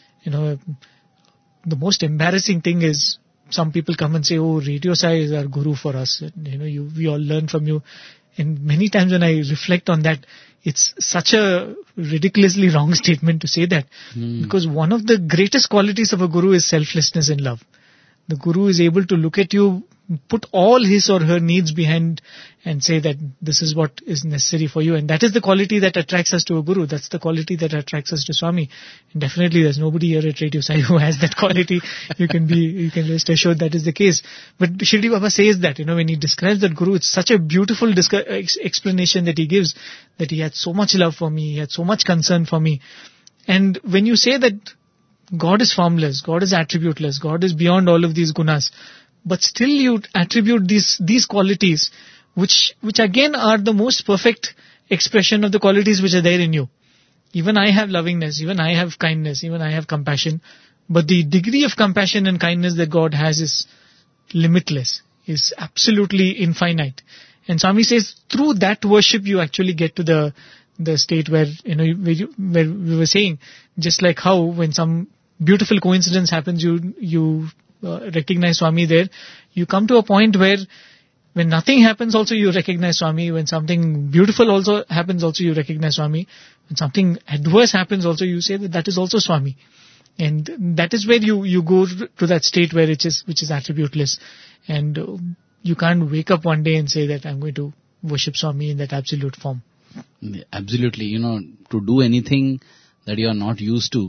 The most embarrassing thing is some people come and say, oh, Radio Sai is our guru for us. We all learn from you. And many times when I reflect on that, it's such a ridiculously wrong statement to say that. Because one of the greatest qualities of a guru is selflessness and love. The guru is able to look at you, put all his or her needs behind and say that this is what is necessary for you. And that is the quality that attracts us to a guru. That's the quality that attracts us to Swami. And definitely there's nobody here at Radio Sai who has that quality. You can rest assured that is the case. But Shirdi Baba says that, when he describes that guru, it's such a beautiful explanation that he gives, that he had so much love for me, he had so much concern for me. And when you say that God is formless, God is attributeless, God is beyond all of these gunas, but still you attribute these qualities, which again are the most perfect expression of the qualities which are there in you. Even I have lovingness, even I have kindness, even I have compassion, but the degree of compassion and kindness that God has is limitless, is absolutely infinite. And Swami says, through that worship you actually get to the state where, where we were saying, just like how when some beautiful coincidence happens, you recognize Swami there. You come to a point where when nothing happens also you recognize Swami. When something beautiful also happens also you recognize Swami. When something adverse happens also you say that is also Swami. And that is where you go to that state where which is attributeless. And you can't wake up one day and say that I'm going to worship Swami in that absolute form. Absolutely. To do anything that you are not used to,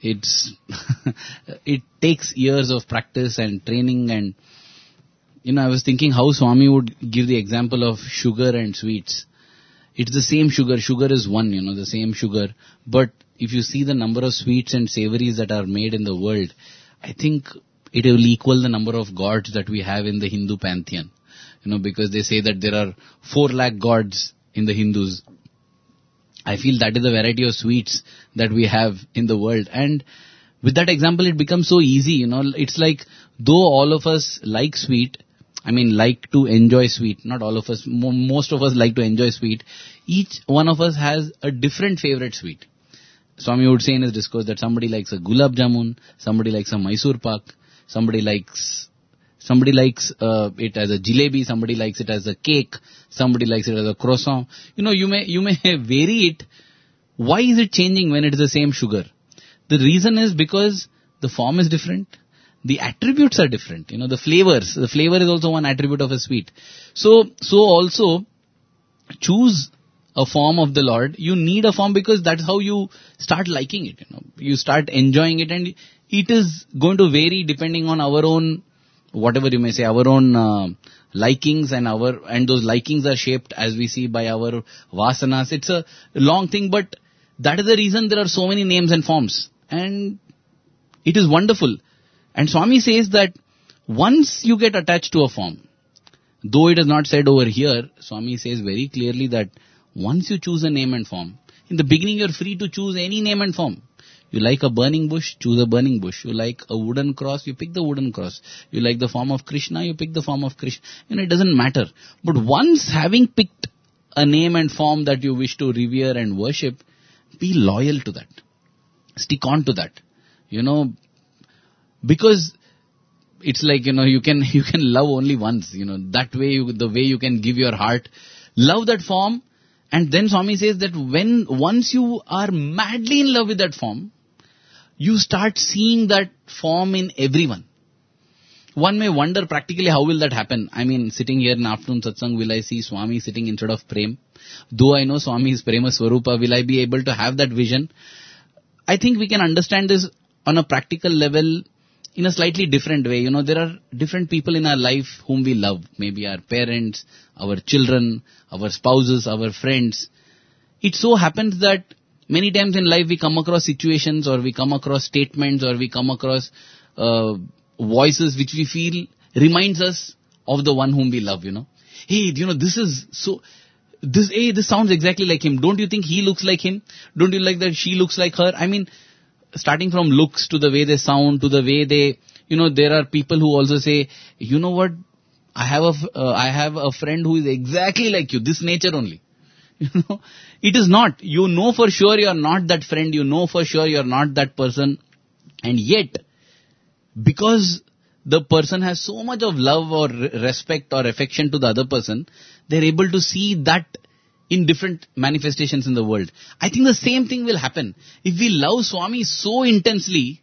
it takes years of practice and training. And I was thinking how Swami would give the example of sugar and sweets. It's the same sugar. Sugar is one, the same sugar. But if you see the number of sweets and savories that are made in the world, I think it will equal the number of gods that we have in the Hindu pantheon. Because they say that there are 4 lakh gods in the Hindus. I feel that is the variety of sweets that we have in the world. And with that example, it becomes so easy. It's like, though all of us like sweet, like to enjoy sweet. Not all of us, most of us like to enjoy sweet. Each one of us has a different favorite sweet. Swami would say in his discourse that somebody likes a gulab jamun, somebody likes a Mysore pak, somebody likes it as a jalebi, somebody likes it as a cake, somebody likes it as a croissant. You may vary it. Why is it changing when it is the same sugar? The reason is because the form is different. The attributes are different. The flavors. The flavor is also one attribute of a sweet. So also choose a form of the Lord. You need a form because that's how you start liking it. You start enjoying it, and it is going to vary depending on our own, whatever you may say, our own likings, and those likings are shaped, as we see, by our vasanas. It's a long thing, but that is the reason there are so many names and forms, and it is wonderful. And Swami says that once you get attached to a form, though it is not said over here, Swami says very clearly that once you choose a name and form, in the beginning you're free to choose any name and form. You like a burning bush, choose a burning bush. You like a wooden cross, you pick the wooden cross. You like the form of Krishna, you pick the form of Krishna. It doesn't matter. But once having picked a name and form that you wish to revere and worship, be loyal to that. Stick on to that. Because it's like, you can love only once. That way, the way you can give your heart, love that form. And then Swami says that once you are madly in love with that form, you start seeing that form in everyone. One may wonder practically how will that happen. Sitting here in afternoon satsang, will I see Swami sitting instead of Prem? Though I know Swami is Prema Swarupa, will I be able to have that vision? I think we can understand this on a practical level in a slightly different way. There are different people in our life whom we love. Maybe our parents, our children, our spouses, our friends. It so happens that many times in life we come across situations, or we come across statements, or we come across voices which we feel reminds us of the one whom we love. Hey, this is so... This sounds exactly like him. Don't you think he looks like him? Don't you like that she looks like her? Starting from looks to the way they sound, to the way they, there are people who also say, you know what, I have a friend who is exactly like you, this nature only. It is not. You know for sure you are not that friend. You know for sure you are not that person. And yet, because the person has so much of love or respect or affection to the other person, they're able to see that in different manifestations in the world. I think the same thing will happen. If we love Swami so intensely,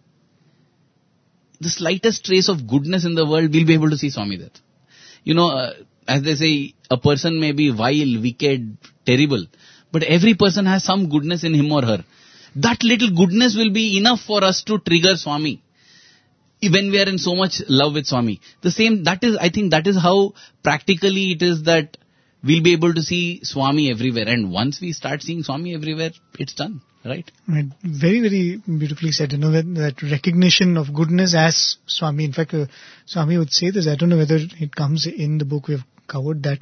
the slightest trace of goodness in the world, we'll be able to see Swami there. As they say, a person may be vile, wicked, terrible, but every person has some goodness in him or her. That little goodness will be enough for us to trigger Swami when we are in so much love with Swami. I think that is how practically it is that we'll be able to see Swami everywhere. And once we start seeing Swami everywhere, it's done, right? Right. Very, very beautifully said. That recognition of goodness as Swami. In fact, Swami would say this. I don't know whether it comes in the book. We've covered that.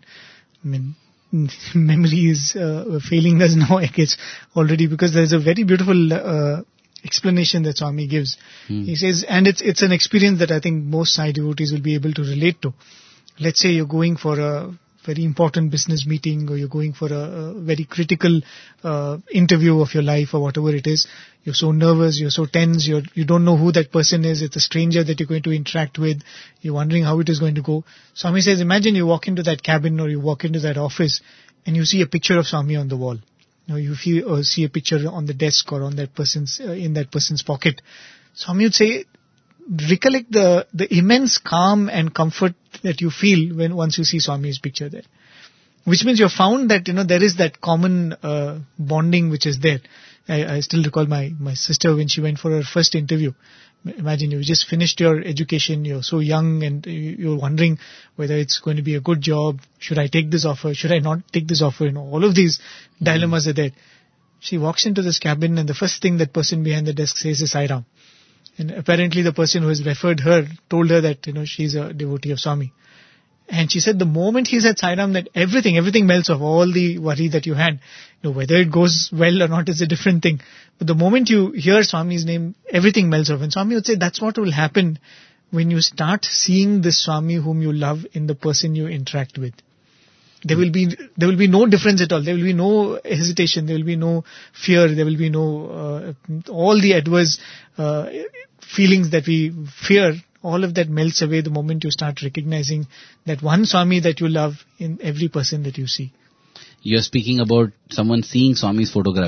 Memory is failing us now, I guess, already, because there's a very beautiful explanation that Swami gives. He says, and it's an experience that I think most Sai devotees will be able to relate to. Let's say you're going for a very important business meeting, or you're going for a very critical interview of your life, or whatever it is. You're so nervous, you're so tense, you don't know who that person is. It's a stranger that you're going to interact with. You're wondering how it is going to go. Swami says, imagine you walk into that cabin, or you walk into that office, and you see a picture of Swami on the wall. You see a picture on the desk, or on that person's in that person's pocket. Swami would say, recollect the immense calm and comfort that you feel once you see Swami's picture there. Which means you have found that, there is that common bonding which is there. I still recall my sister when she went for her first interview. Imagine you just finished your education, you're so young, and you're wondering whether it's going to be a good job. Should I take this offer? Should I not take this offer? All of these dilemmas are there. She walks into this cabin, and the first thing that person behind the desk says is Sai Ram. And apparently the person who has referred her told her that, she's a devotee of Swami. And she said the moment he said Sai Ram, that everything melts off, all the worry that you had. Whether it goes well or not is a different thing. But the moment you hear Swami's name, everything melts off. And Swami would say that's what will happen when you start seeing this Swami whom you love in the person you interact with. There will be no difference at all. There will be no hesitation. There will be no fear. There will be no all the adverse feelings that we fear. All of that melts away the moment you start recognizing that one Swami that you love in every person that you see. You're speaking about someone seeing Swami's photograph.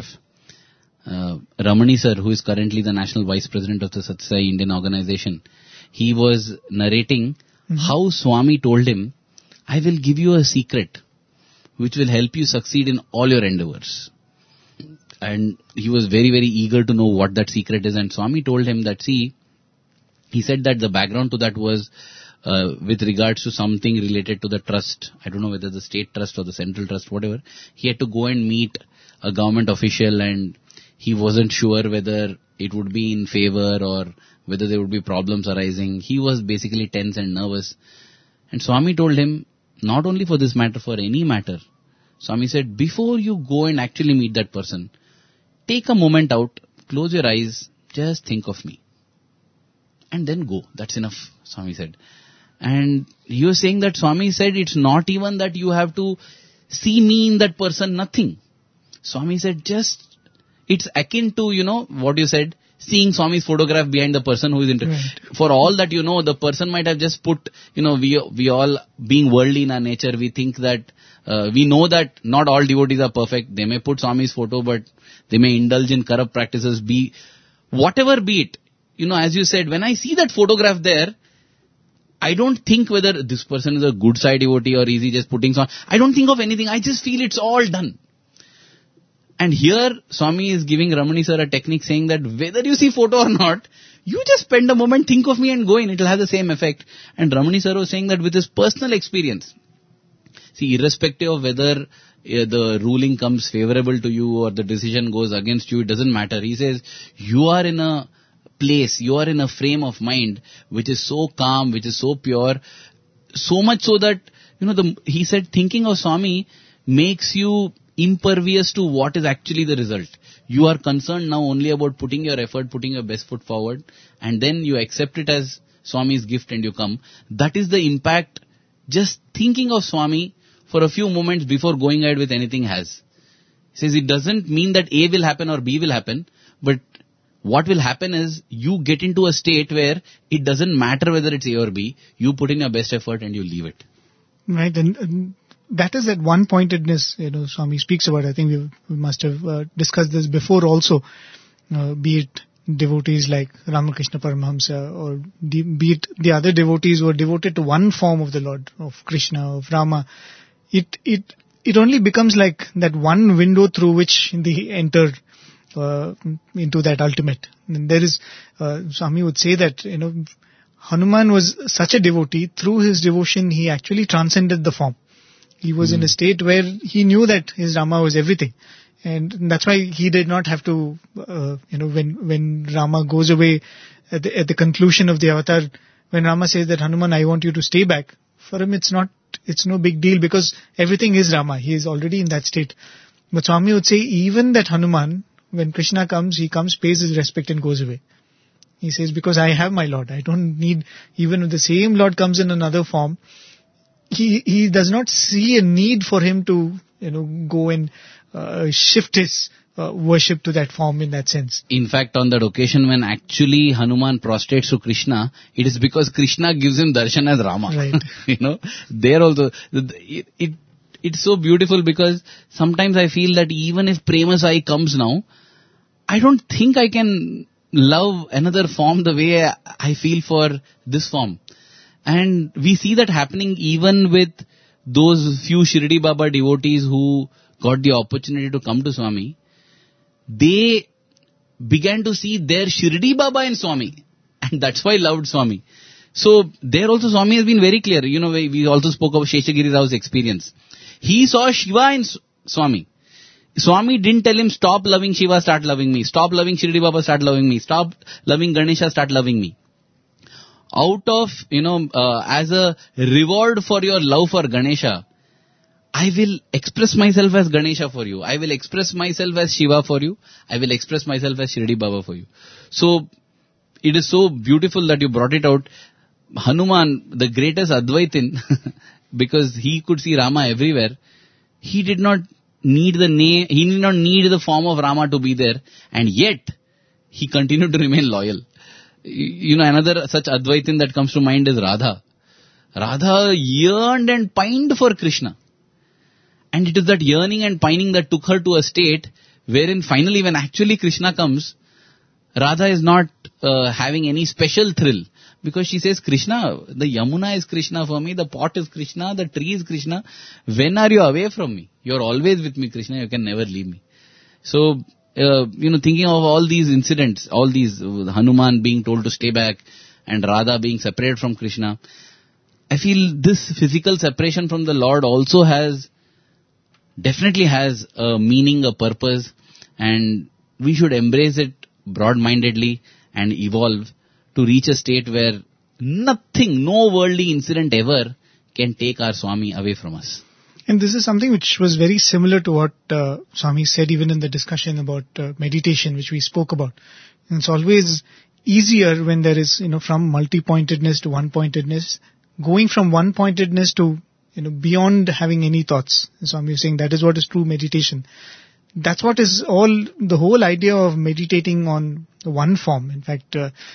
Ramani sir, who is currently the National Vice President of the Satsai Indian organization, he was narrating how Swami told him, I will give you a secret which will help you succeed in all your endeavors. And he was very, very eager to know what that secret is. And Swami told him that, he said that the background to that was with regards to something related to the trust. I don't know whether the state trust or the central trust, whatever. He had to go and meet a government official and he wasn't sure whether it would be in favor or whether there would be problems arising. He was basically tense and nervous. And Swami told him, not only for this matter, for any matter, Swami said, before you go and actually meet that person, take a moment out, close your eyes, just think of me. And then go. That's enough, Swami said. And he was saying that Swami said, it's not even that you have to see me in that person, nothing. Swami said, it's akin to, what you said, seeing Swami's photograph behind the person who is interested. Right. For all that the person might have just put, we all being worldly in our nature, we think that, we know that not all devotees are perfect. They may put Swami's photo, but they may indulge in corrupt practices, whatever be it. As you said, when I see that photograph there, I don't think whether this person is a good side devotee or is he just putting Swami. I don't think of anything. I just feel it's all done. And here, Swami is giving Ramani sir a technique saying that whether you see photo or not, you just spend a moment, think of me and go in. It will have the same effect. And Ramani sir was saying that with his personal experience, irrespective of whether the ruling comes favorable to you or the decision goes against you, it doesn't matter. He says, you are in a place, you are in a frame of mind which is so calm, which is so pure, so much so that, he said thinking of Swami makes you impervious to what is actually the result. You are concerned now only about putting your effort, putting your best foot forward, and then you accept it as Swami's gift and you come. That is the impact just thinking of Swami for a few moments before going ahead with anything has. He says it doesn't mean that A will happen or B will happen, but what will happen is you get into a state where it doesn't matter whether it's A or B, you put in your best effort and you leave it. Right, and that is that one-pointedness, Swami speaks about. I think we must have discussed this before also, be it devotees like Ramakrishna Paramahamsa or be it the other devotees who are devoted to one form of the Lord, of Krishna, of Rama. It only becomes like that one window through which they enter into that ultimate. And there is, Swami would say that, Hanuman was such a devotee, through his devotion he actually transcended the form. He was in a state where he knew that his Rama was everything. And that's why he did not have to, when Rama goes away at the conclusion of the avatar, when Rama says that Hanuman, I want you to stay back, for him it's no big deal because everything is Rama. He is already in that state. But Swami would say even that Hanuman, when Krishna comes, he comes, pays his respect and goes away. He says, because I have my Lord. I don't need, even if the same Lord comes in another form, he does not see a need for him to, go and shift his worship to that form in that sense. In fact, on that occasion when actually Hanuman prostrates to Krishna, it is because Krishna gives him darshan as Rama. Right. There also, it's so beautiful because sometimes I feel that even if Prema Sai comes now, I don't think I can love another form the way I feel for this form. And we see that happening even with those few Shirdi Baba devotees who got the opportunity to come to Swami. They began to see their Shirdi Baba in Swami. And that's why loved Swami. So there also Swami has been very clear. We also spoke of Sheshagiri Rao's experience. He saw Shiva in Swami. Swami didn't tell him, stop loving Shiva, start loving me. Stop loving Shirdi Baba, start loving me. Stop loving Ganesha, start loving me. Out of, as a reward for your love for Ganesha, I will express myself as Ganesha for you. I will express myself as Shiva for you. I will express myself as Shirdi Baba for you. So, it is so beautiful that you brought it out. Hanuman, the greatest Advaitin, because he could see Rama everywhere, he did not need the name, he did not need the form of Rama to be there, and yet, he continued to remain loyal. Another such Advaitin that comes to mind is Radha. Radha yearned and pined for Krishna. And it is that yearning and pining that took her to a state wherein finally when actually Krishna comes, Radha is not having any special thrill. Because she says, Krishna, the Yamuna is Krishna for me, the pot is Krishna, the tree is Krishna. When are you away from me? You are always with me, Krishna, you can never leave me. So, thinking of all these incidents, all these, Hanuman being told to stay back and Radha being separated from Krishna, I feel this physical separation from the Lord also definitely has a meaning, a purpose, and we should embrace it broad-mindedly and evolve to reach a state where nothing, no worldly incident ever can take our Swami away from us. And this is something which was very similar to what Swami said even in the discussion about meditation, which we spoke about. And it's always easier when there is, from multi-pointedness to one-pointedness, going from one-pointedness to, beyond having any thoughts. And Swami was saying that is what is true meditation. That's what is the whole idea of meditating on one form. In fact,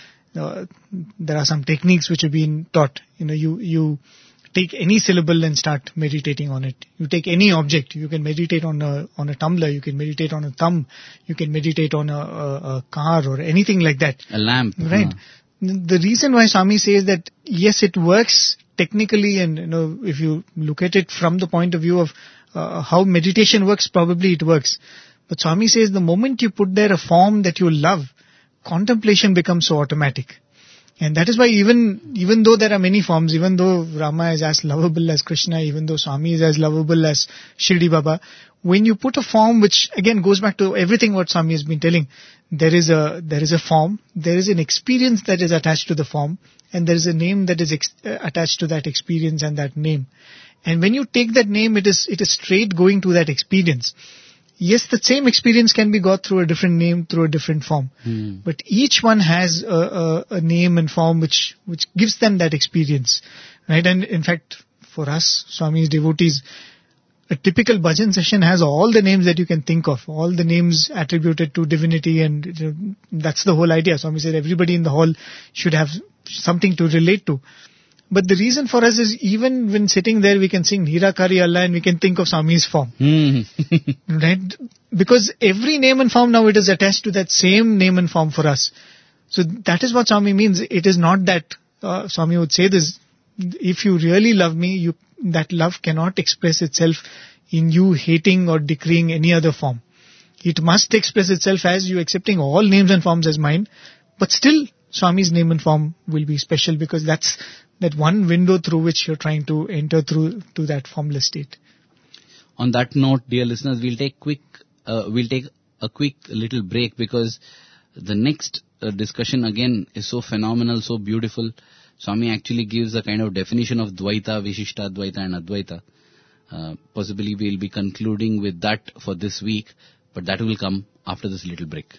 there are some techniques which have been taught. You take any syllable and start meditating on it. You take any object. You can meditate on a tumbler. You can meditate on a thumb. You can meditate on a car or anything like that. A lamp. Right. The reason why Swami says that, yes, it works technically, and if you look at it from the point of view of how meditation works, probably it works. But Swami says the moment you put there a form that you love, contemplation becomes so automatic. And that is why even though there are many forms, even though Rama is as lovable as Krishna, even though Swami is as lovable as Shirdi Baba, when you put a form, which again goes back to everything what Swami has been telling, there is a form, there is an experience that is attached to the form, and there is a name that is attached to that experience and that name. And when you take that name, it is straight going to that experience. Yes, the same experience can be got through a different name, through a different form. But each one has a name and form which gives them that experience. Right? And in fact, for us, Swami's devotees, a typical bhajan session has all the names that you can think of, all the names attributed to divinity, and that's the whole idea. Swami said everybody in the hall should have something to relate to. But the reason for us is even when sitting there, we can sing Nirakari Allah and we can think of Swami's form. Right? Because every name and form now it is attached to that same name and form for us. So that is what Swami means. It is not that Swami would say this. If you really love me, that love cannot express itself in you hating or decreeing any other form. It must express itself as you accepting all names and forms as mine. But still, Swami's name and form will be special because that's that one window through which you're trying to enter through to that formless state. On that note, dear listeners, we'll take a quick little break because the next discussion again is so phenomenal, so beautiful. Swami actually gives a kind of definition of Dvaita, Vishishta Dvaita and Advaita. Possibly we'll be concluding with that for this week, but that will come after this little break.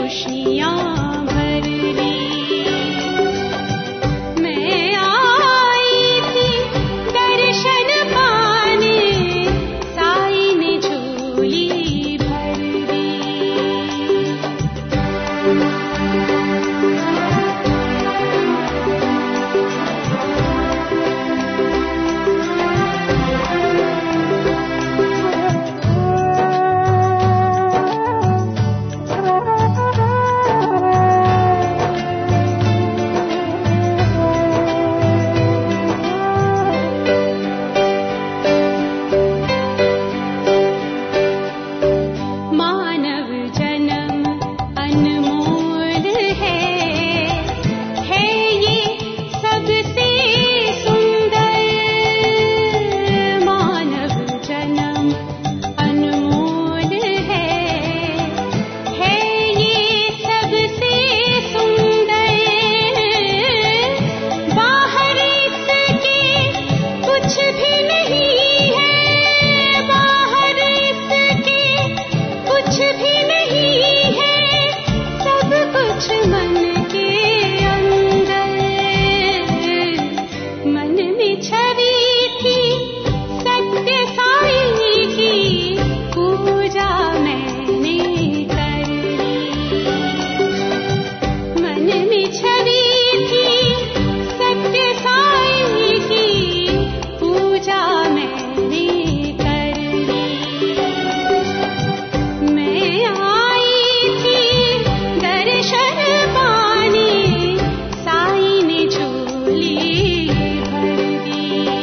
खुशियाँ भर ली। मैं आई थी दर्शन पाने, साईं ने झोली भर दी। मानव जन्म अनमोल है ये सबसे सुंदर। मानव जन्म अनमोल है ये सबसे सुंदर। बाहर इसके कुछ भी नहीं है, बाहर इसके कुछ भी नहीं है, सब कुछ मन के अंदर। मन में छवि थी सत्य साई की, पूजा मैंने कर ली। मन में छवि थी सत्य साई की, पूजा मैंने कर ली। मैं आई थी दर्शन पाने, साईं ने झोली भर दी।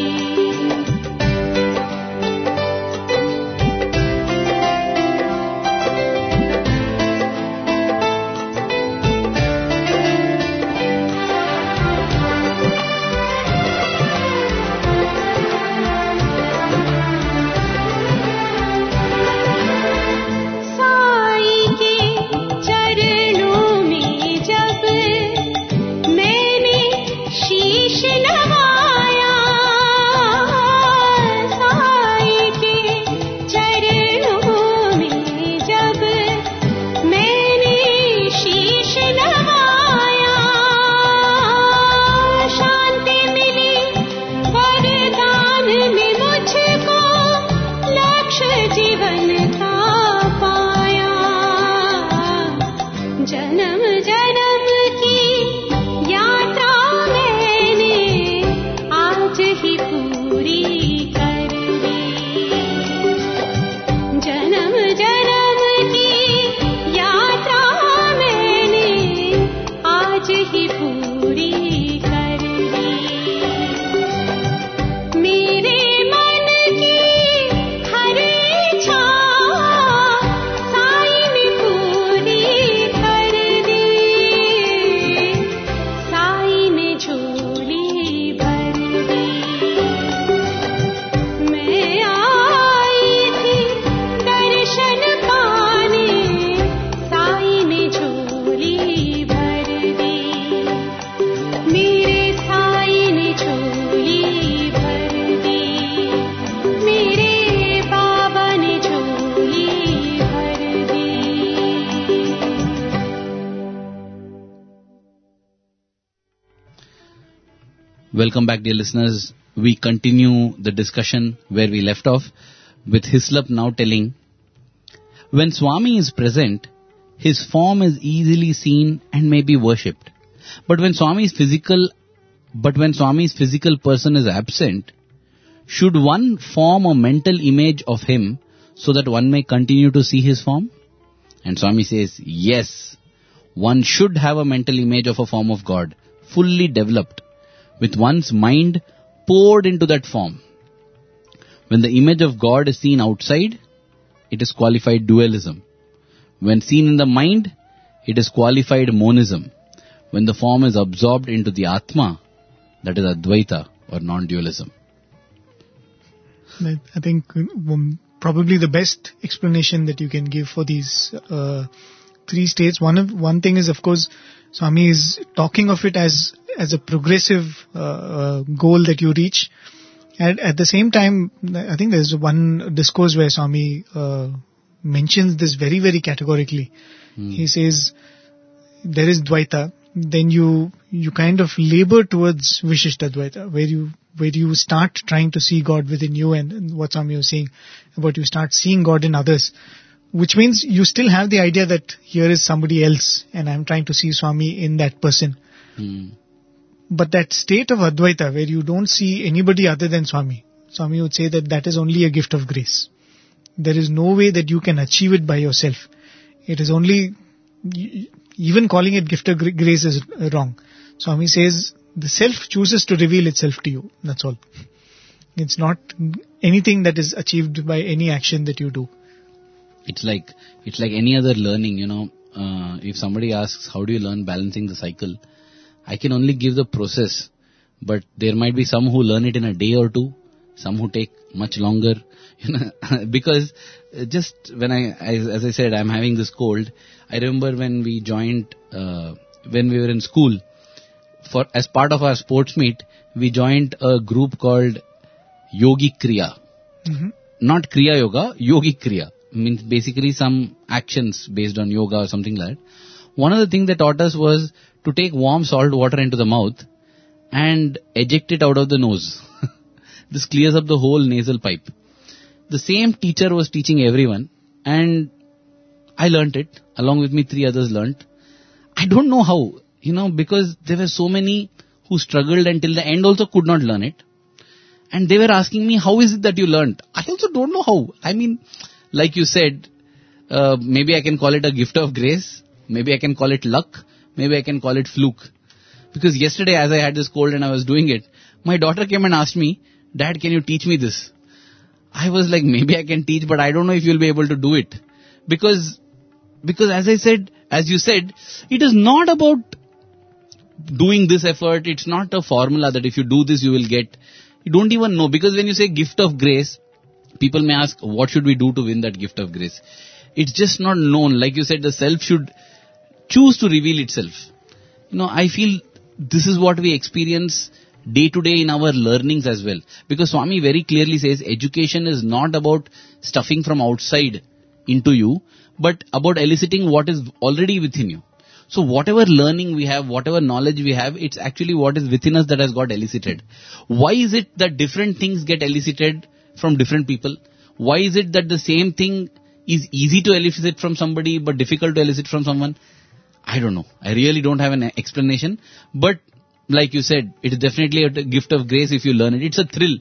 साईं के चरणों में जब मैंने शीश नवाया, साईं के चरणों में जब मैंने शीश नवाया, शांति मिली वरदान में मुझको, लक्ष्य जीवन का पाया। जन्म जन्म की यात्रा मैंने आज ही पूरी कर ली। जन्म जन्म की यात्रा मैंने आज ही पूरी कर ली। मेरे मन की हर इच्छा साईं ने पूरी कर दी। साईं ने झोली भर दी। मैं आई थी दर्शन पाने, साईं ने झोली भर दी। मेरे साईं ने झोली भर दी। मेरे बाबा ने झोली भर दी। Welcome back, dear listeners. We continue the discussion where we left off, with Hislop now telling, when Swami is present, his form is easily seen and may be worshipped. But when Swami's physical person is absent, should one form a mental image of him so that one may continue to see his form? And Swami says, yes, one should have a mental image of a form of God, fully developed, with one's mind poured into that form. When the image of God is seen outside, it is qualified dualism. When seen in the mind, it is qualified monism. When the form is absorbed into the Atma, that is Advaita or non-dualism. I think probably the best explanation that you can give for these three states. One thing is, of course, Swami is talking of it as a progressive goal that you reach. And at the same time, I think there's one discourse where Swami mentions this very, very categorically. He says, there is Dvaita, then you kind of labor towards Vishishtha Dvaita, where you start trying to see God within you, and what Swami was saying about you start seeing God in others, which means you still have the idea that here is somebody else and I'm trying to see Swami in that person. But that state of Advaita where you don't see anybody other than Swami would say that is only a gift of grace. There is no way that you can achieve it by yourself. It is only, even calling it gift of grace is wrong. Swami says the self chooses to reveal itself to you. That's all. It's not anything that is achieved by any action that you do. It's like any other learning, if somebody asks, how do you learn balancing the cycle? I can only give the process, but there might be some who learn it in a day or two, some who take much longer, because just when as I said, I'm having this cold. I remember when we joined, when we were in school, as part of our sports meet, we joined a group called Yogi Kriya. Not Kriya Yoga, Yogi Kriya. Means basically some actions based on yoga or something like that. One of the things they taught us was to take warm salt water into the mouth and eject it out of the nose. This clears up the whole nasal pipe. The same teacher was teaching everyone, and I learnt it. Along with me, 3 others learnt. I don't know how, because there were so many who struggled until the end also could not learn it. And they were asking me, how is it that you learnt? I also don't know how. I mean, like you said, maybe I can call it a gift of grace. Maybe I can call it luck. Maybe I can call it fluke. Because yesterday as I had this cold and I was doing it, my daughter came and asked me, Dad, can you teach me this? I was like, maybe I can teach, but I don't know if you'll be able to do it. Because as you said, it is not about doing this effort. It's not a formula that if you do this, you will get. You don't even know. Because when you say gift of grace, people may ask, what should we do to win that gift of grace? It's just not known. Like you said, the self should choose to reveal itself. I feel this is what we experience day to day in our learnings as well. Because Swami very clearly says education is not about stuffing from outside into you, but about eliciting what is already within you. So whatever learning we have, whatever knowledge we have, it's actually what is within us that has got elicited. Why is it that different things get elicited from different people? Why is it that the same thing is easy to elicit from somebody but difficult to elicit from someone? I don't know. I really don't have an explanation. But like you said, it is definitely a gift of grace if you learn it. It's a thrill.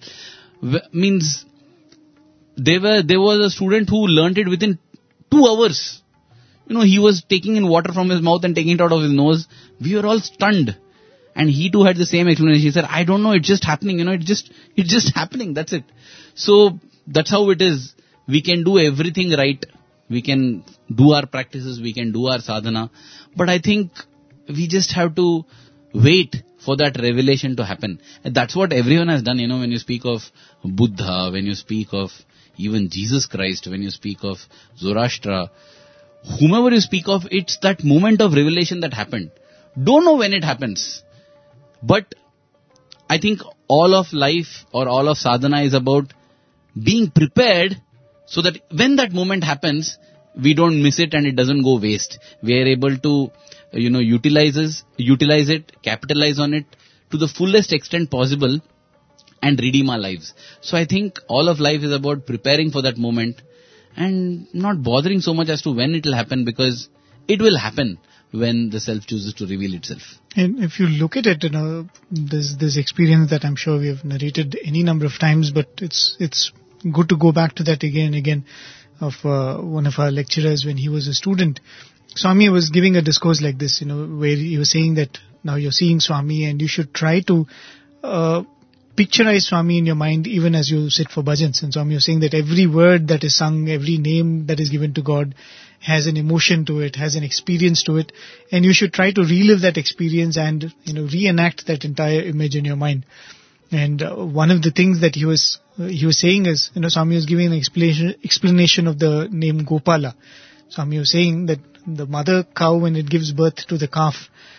Means there was a student who learned it within 2 hours. He was taking in water from his mouth and taking it out of his nose. We were all stunned. And he too had the same explanation. He said, I don't know, it's just happening, it's just happening, that's it. So, that's how it is. We can do everything right. We can do our practices, we can do our sadhana. But I think we just have to wait for that revelation to happen. And that's what everyone has done, when you speak of Buddha, when you speak of even Jesus Christ, when you speak of Zoroaster, whomever you speak of, it's that moment of revelation that happened. Don't know when it happens. But I think all of life or all of sadhana is about being prepared so that when that moment happens, we don't miss it and it doesn't go waste. We are able to, utilize it, capitalize on it to the fullest extent possible and redeem our lives. So I think all of life is about preparing for that moment and not bothering so much as to when it will happen, because it will happen when the self chooses to reveal itself. And if you look at it, there's this experience that I'm sure we have narrated any number of times, but it's good to go back to that again and again, of one of our lecturers when he was a student. Swami was giving a discourse like this, where he was saying that now you're seeing Swami and you should try to picturize Swami in your mind even as you sit for bhajans. And Swami was saying that every word that is sung, every name that is given to God has an emotion to it, has an experience to it, and you should try to relive that experience and reenact that entire image in your mind. And one of the things that he was saying is, Swami was giving an explanation of the name Gopala. Swami was saying that the mother cow, when it gives birth to the calf,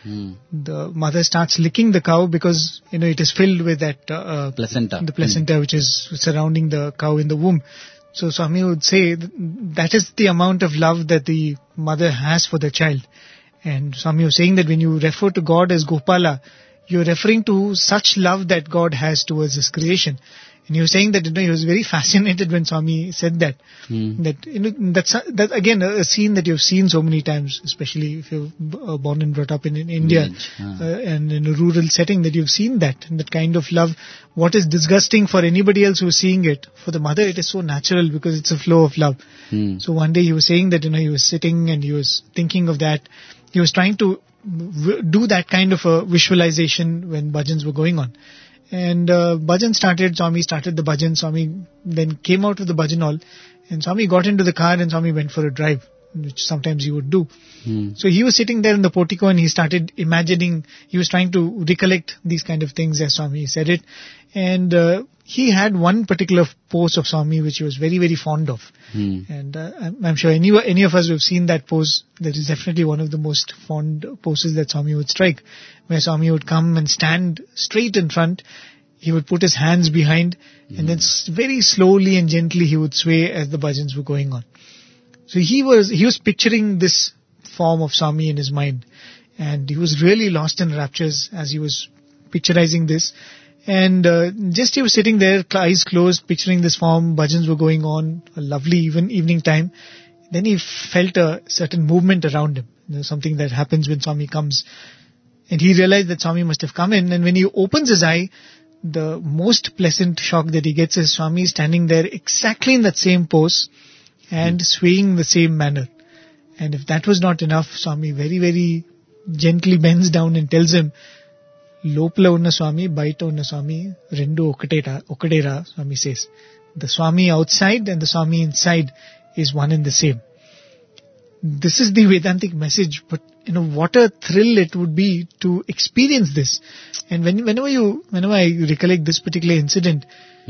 the mother starts licking the cow because it is filled with that placenta, the placenta which is surrounding the cow in the womb. So Swami would say that is the amount of love that the mother has for the child. And Swami was saying that when you refer to God as Gopala, you're referring to such love that God has towards His creation. And he was saying that, he was very fascinated when Swami said that. That, that again, a scene that you've seen so many times, especially if you're born and brought up in India, and in a rural setting, that you've seen that, and that kind of love. What is disgusting for anybody else who's seeing it, for the mother it is so natural because it's a flow of love. So one day he was saying that, he was sitting and he was thinking of that. He was trying to do that kind of a visualization when bhajans were going on. And bhajan started, Swami started the bhajan, Swami then came out of the bhajan hall, and Swami got into the car and Swami went for a drive, which sometimes he would do. So he was sitting there in the portico and he started imagining, he was trying to recollect these kind of things as Swami said it. And he had one particular pose of Swami which he was very, very fond of. And I'm sure any of us who have seen that pose, that is definitely one of the most fond poses that Swami would strike, where Swami would come and stand straight in front. He would put his hands behind, and then very slowly and gently he would sway as the bhajans were going on. So he was picturing this form of Swami in his mind, and he was really lost in raptures as he was picturizing this. And just he was sitting there, eyes closed, picturing this form. Bhajans were going on, a lovely evening time. Then he felt a certain movement around him, something that happens when Swami comes. And he realized that Swami must have come in. And when he opens his eye, the most pleasant shock that he gets is Swami standing there exactly in that same pose and swaying in the same manner. And if that was not enough, Swami very, very gently bends down and tells him, Lopla unna Swami, Baita unna Swami, Rendu Okadera, Swami says. The Swami outside and the Swami inside is one and the same. This is the Vedantic message, but what a thrill it would be to experience this. And whenever I recollect this particular incident,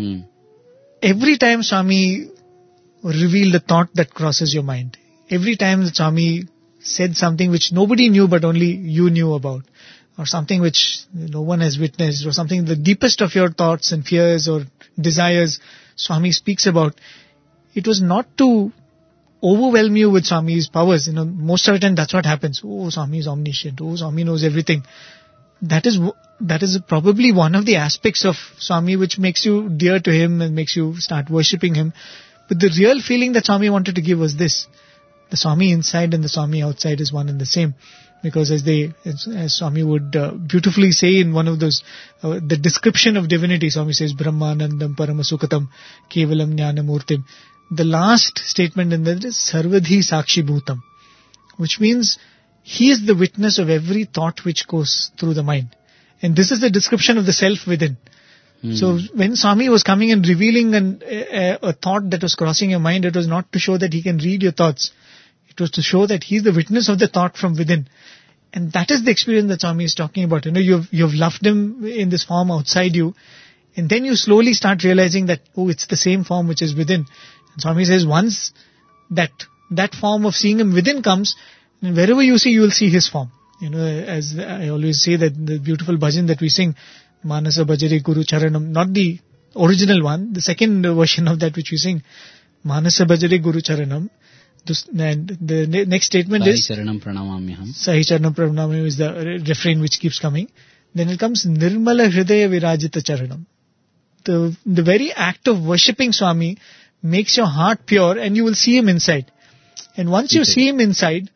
every time Swami revealed a thought that crosses your mind, every time the Swami said something which nobody knew but only you knew about, or something which no one has witnessed, or something the deepest of your thoughts and fears or desires Swami speaks about, it was not to overwhelm you with Swami's powers. Most of the time that's what happens. Oh, Swami is omniscient. Oh, Swami knows everything. That is probably one of the aspects of Swami which makes you dear to him and makes you start worshipping him. But the real feeling that Swami wanted to give was this. The Swami inside and the Swami outside is one and the same. Because as Swami would beautifully say in one of those, the description of divinity, Swami says, Brahmanandam Paramasukhatam Kevalam Jnanamurtim. The last statement in that is Sarvadhi Sakshi Bhutam, which means he is the witness of every thought which goes through the mind. And this is the description of the self within. So when Swami was coming and revealing a thought that was crossing your mind, it was not to show that he can read your thoughts. It was to show that he is the witness of the thought from within. And that is the experience that Swami is talking about. You've loved him in this form outside you. And then you slowly start realizing that, it's the same form which is within. And Swami says once that form of seeing him within comes, and wherever you see, you will see his form. As I always say that the beautiful bhajan that we sing, Manasa Bhajare Guru Charanam, not the original one, the second version of that which we sing, Manasa Bhajare Guru Charanam. And the next statement is Sahi Charanam Pranamamyaham. Sahi Charanam Pranamamyaham is the refrain which keeps coming. Then it comes Nirmala Hridaya Virajita Charanam. The very act of worshipping Swami makes your heart pure and you will see him inside. And once you see him inside,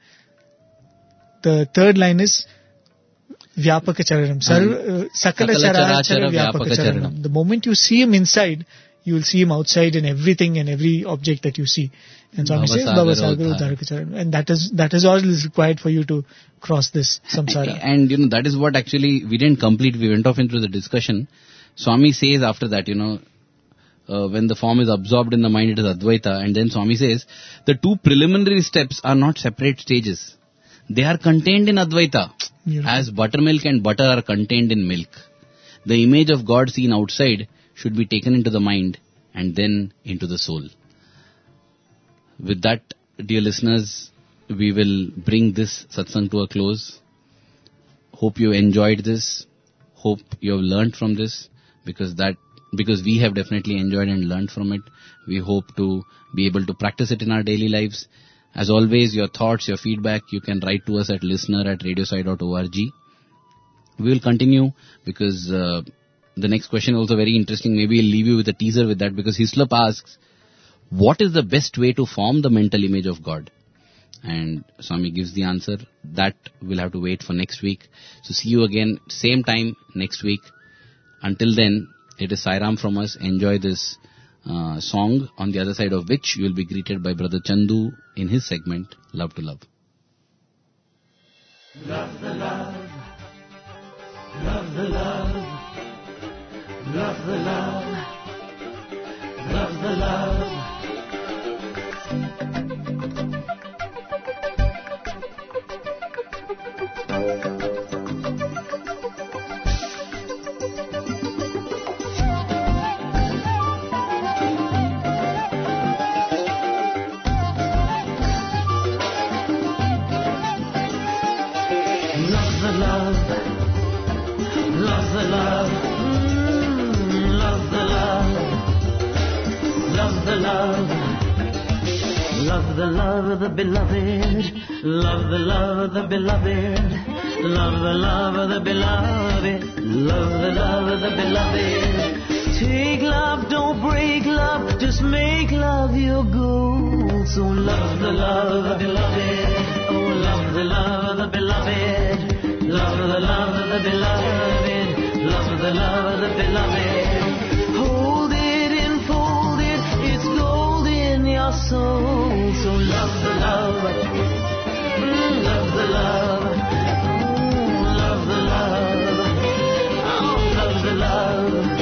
the third line is Vyapaka Charanam. Sakala Charachara Vyapaka Charanam. The moment you see him inside, you will see him outside in everything and every object that you see. And Swami says, Bhavasagara Udharaka Charanam. And that is all is required for you to cross this samsara. And that is what actually we didn't complete. We went off into the discussion. Swami says after that, when the form is absorbed in the mind, it is Advaita. And then Swami says, the two preliminary steps are not separate stages. They are contained in Advaita. Beautiful. As buttermilk and butter are contained in milk. The image of God seen outside should be taken into the mind and then into the soul. With that, dear listeners, we will bring this satsang to a close. Hope you enjoyed this. Hope you have learned from this, because we have definitely enjoyed and learned from it. We hope to be able to practice it in our daily lives. As always, your thoughts, your feedback, you can write to us at listener@radiosai.org. We will continue because the next question is also very interesting. Maybe I'll leave you with a teaser with that, because Hislop asks, what is the best way to form the mental image of God? And Swami gives the answer. That we'll have to wait for next week. So see you again, same time next week. Until then, it is Sai Ram from us. Enjoy this song, on the other side of which you will be greeted by Brother Chandu in his segment, Love to Love. Love the love, love the love, love the love, love the love. Love the love of the beloved, love the love of the beloved, love the love of the beloved, love the love of the beloved. Take love, don't break love, just make love your goal. So love the love of the beloved, oh love the love of the beloved, love the love of the beloved, love the love of the beloved. Hold it, enfold it, it's gold in your soul. So love the love, love the love, love the love, oh love the love.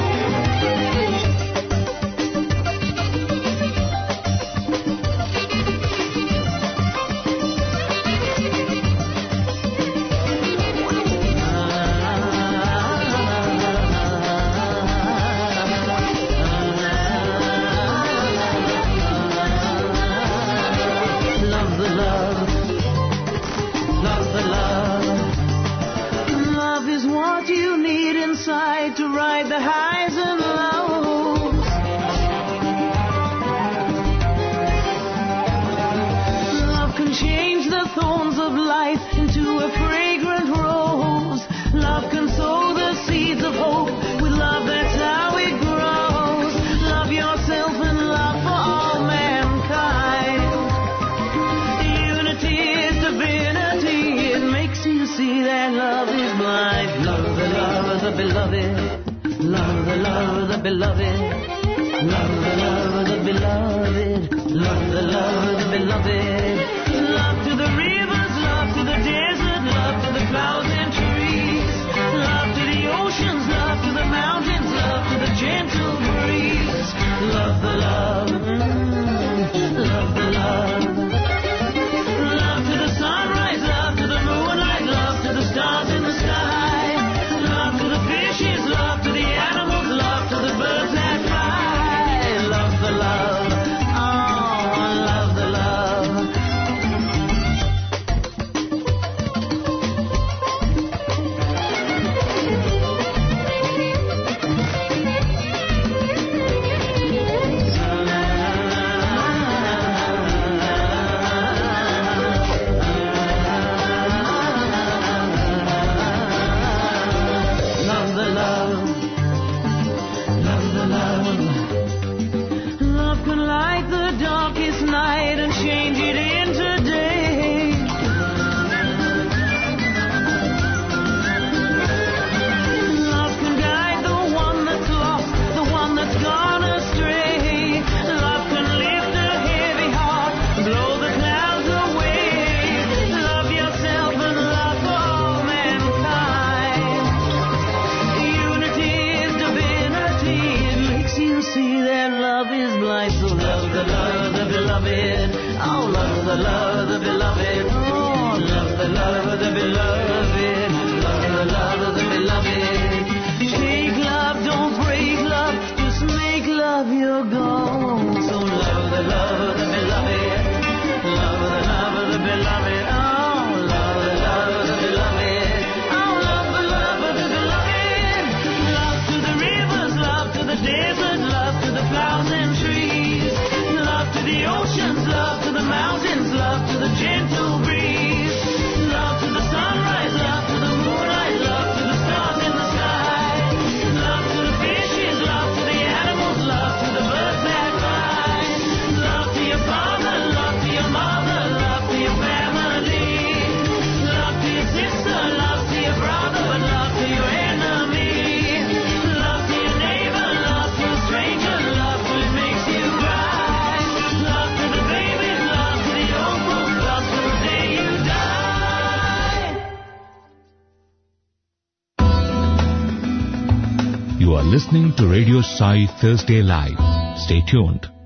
To ride the highs and lows. Love can change the thorns of life into a fragrant rose. Love can sow the seeds of hope. With love, that's how it grows. Love yourself and love for all mankind. Unity is divinity. It makes you see that love is blind. Love the love of the beloved. Love the love of the beloved, love the love of the beloved, love the love of the beloved. Love to the rivers, love to the desert, love to the clouds and trees, love to the oceans, love to the mountains, love to the gentle breeze. Love the love, love the love, love to the sunrise, love to the moonlight, love to the stars in the sky, love to the fishes, love to the animals, love to the birds that fly. Love the love, oh, love the love. Love the love. Love the love. Love can light the darkest night and change it into day. Love can guide the one that's lost, the one that's gone astray. Love can lift a heavy heart, blow the clouds away. Love yourself and love for all mankind. Unity is divinity. It makes you see that love is blind. So love the love of the beloved. Oh, love the love of the beloved. Oh, love the love of the beloved. Love the love of the beloved. Take love, don't break love. Just make love your goal. So love the love of the beloved. Love the love of the beloved. Oh, love the love of the beloved. Oh, love the love of the beloved. Love to the rivers, love to the desert, love to the clouds and trees, love to the oceans, love to the mountains, love You are listening to Radio Sai Thursday Live. Stay tuned.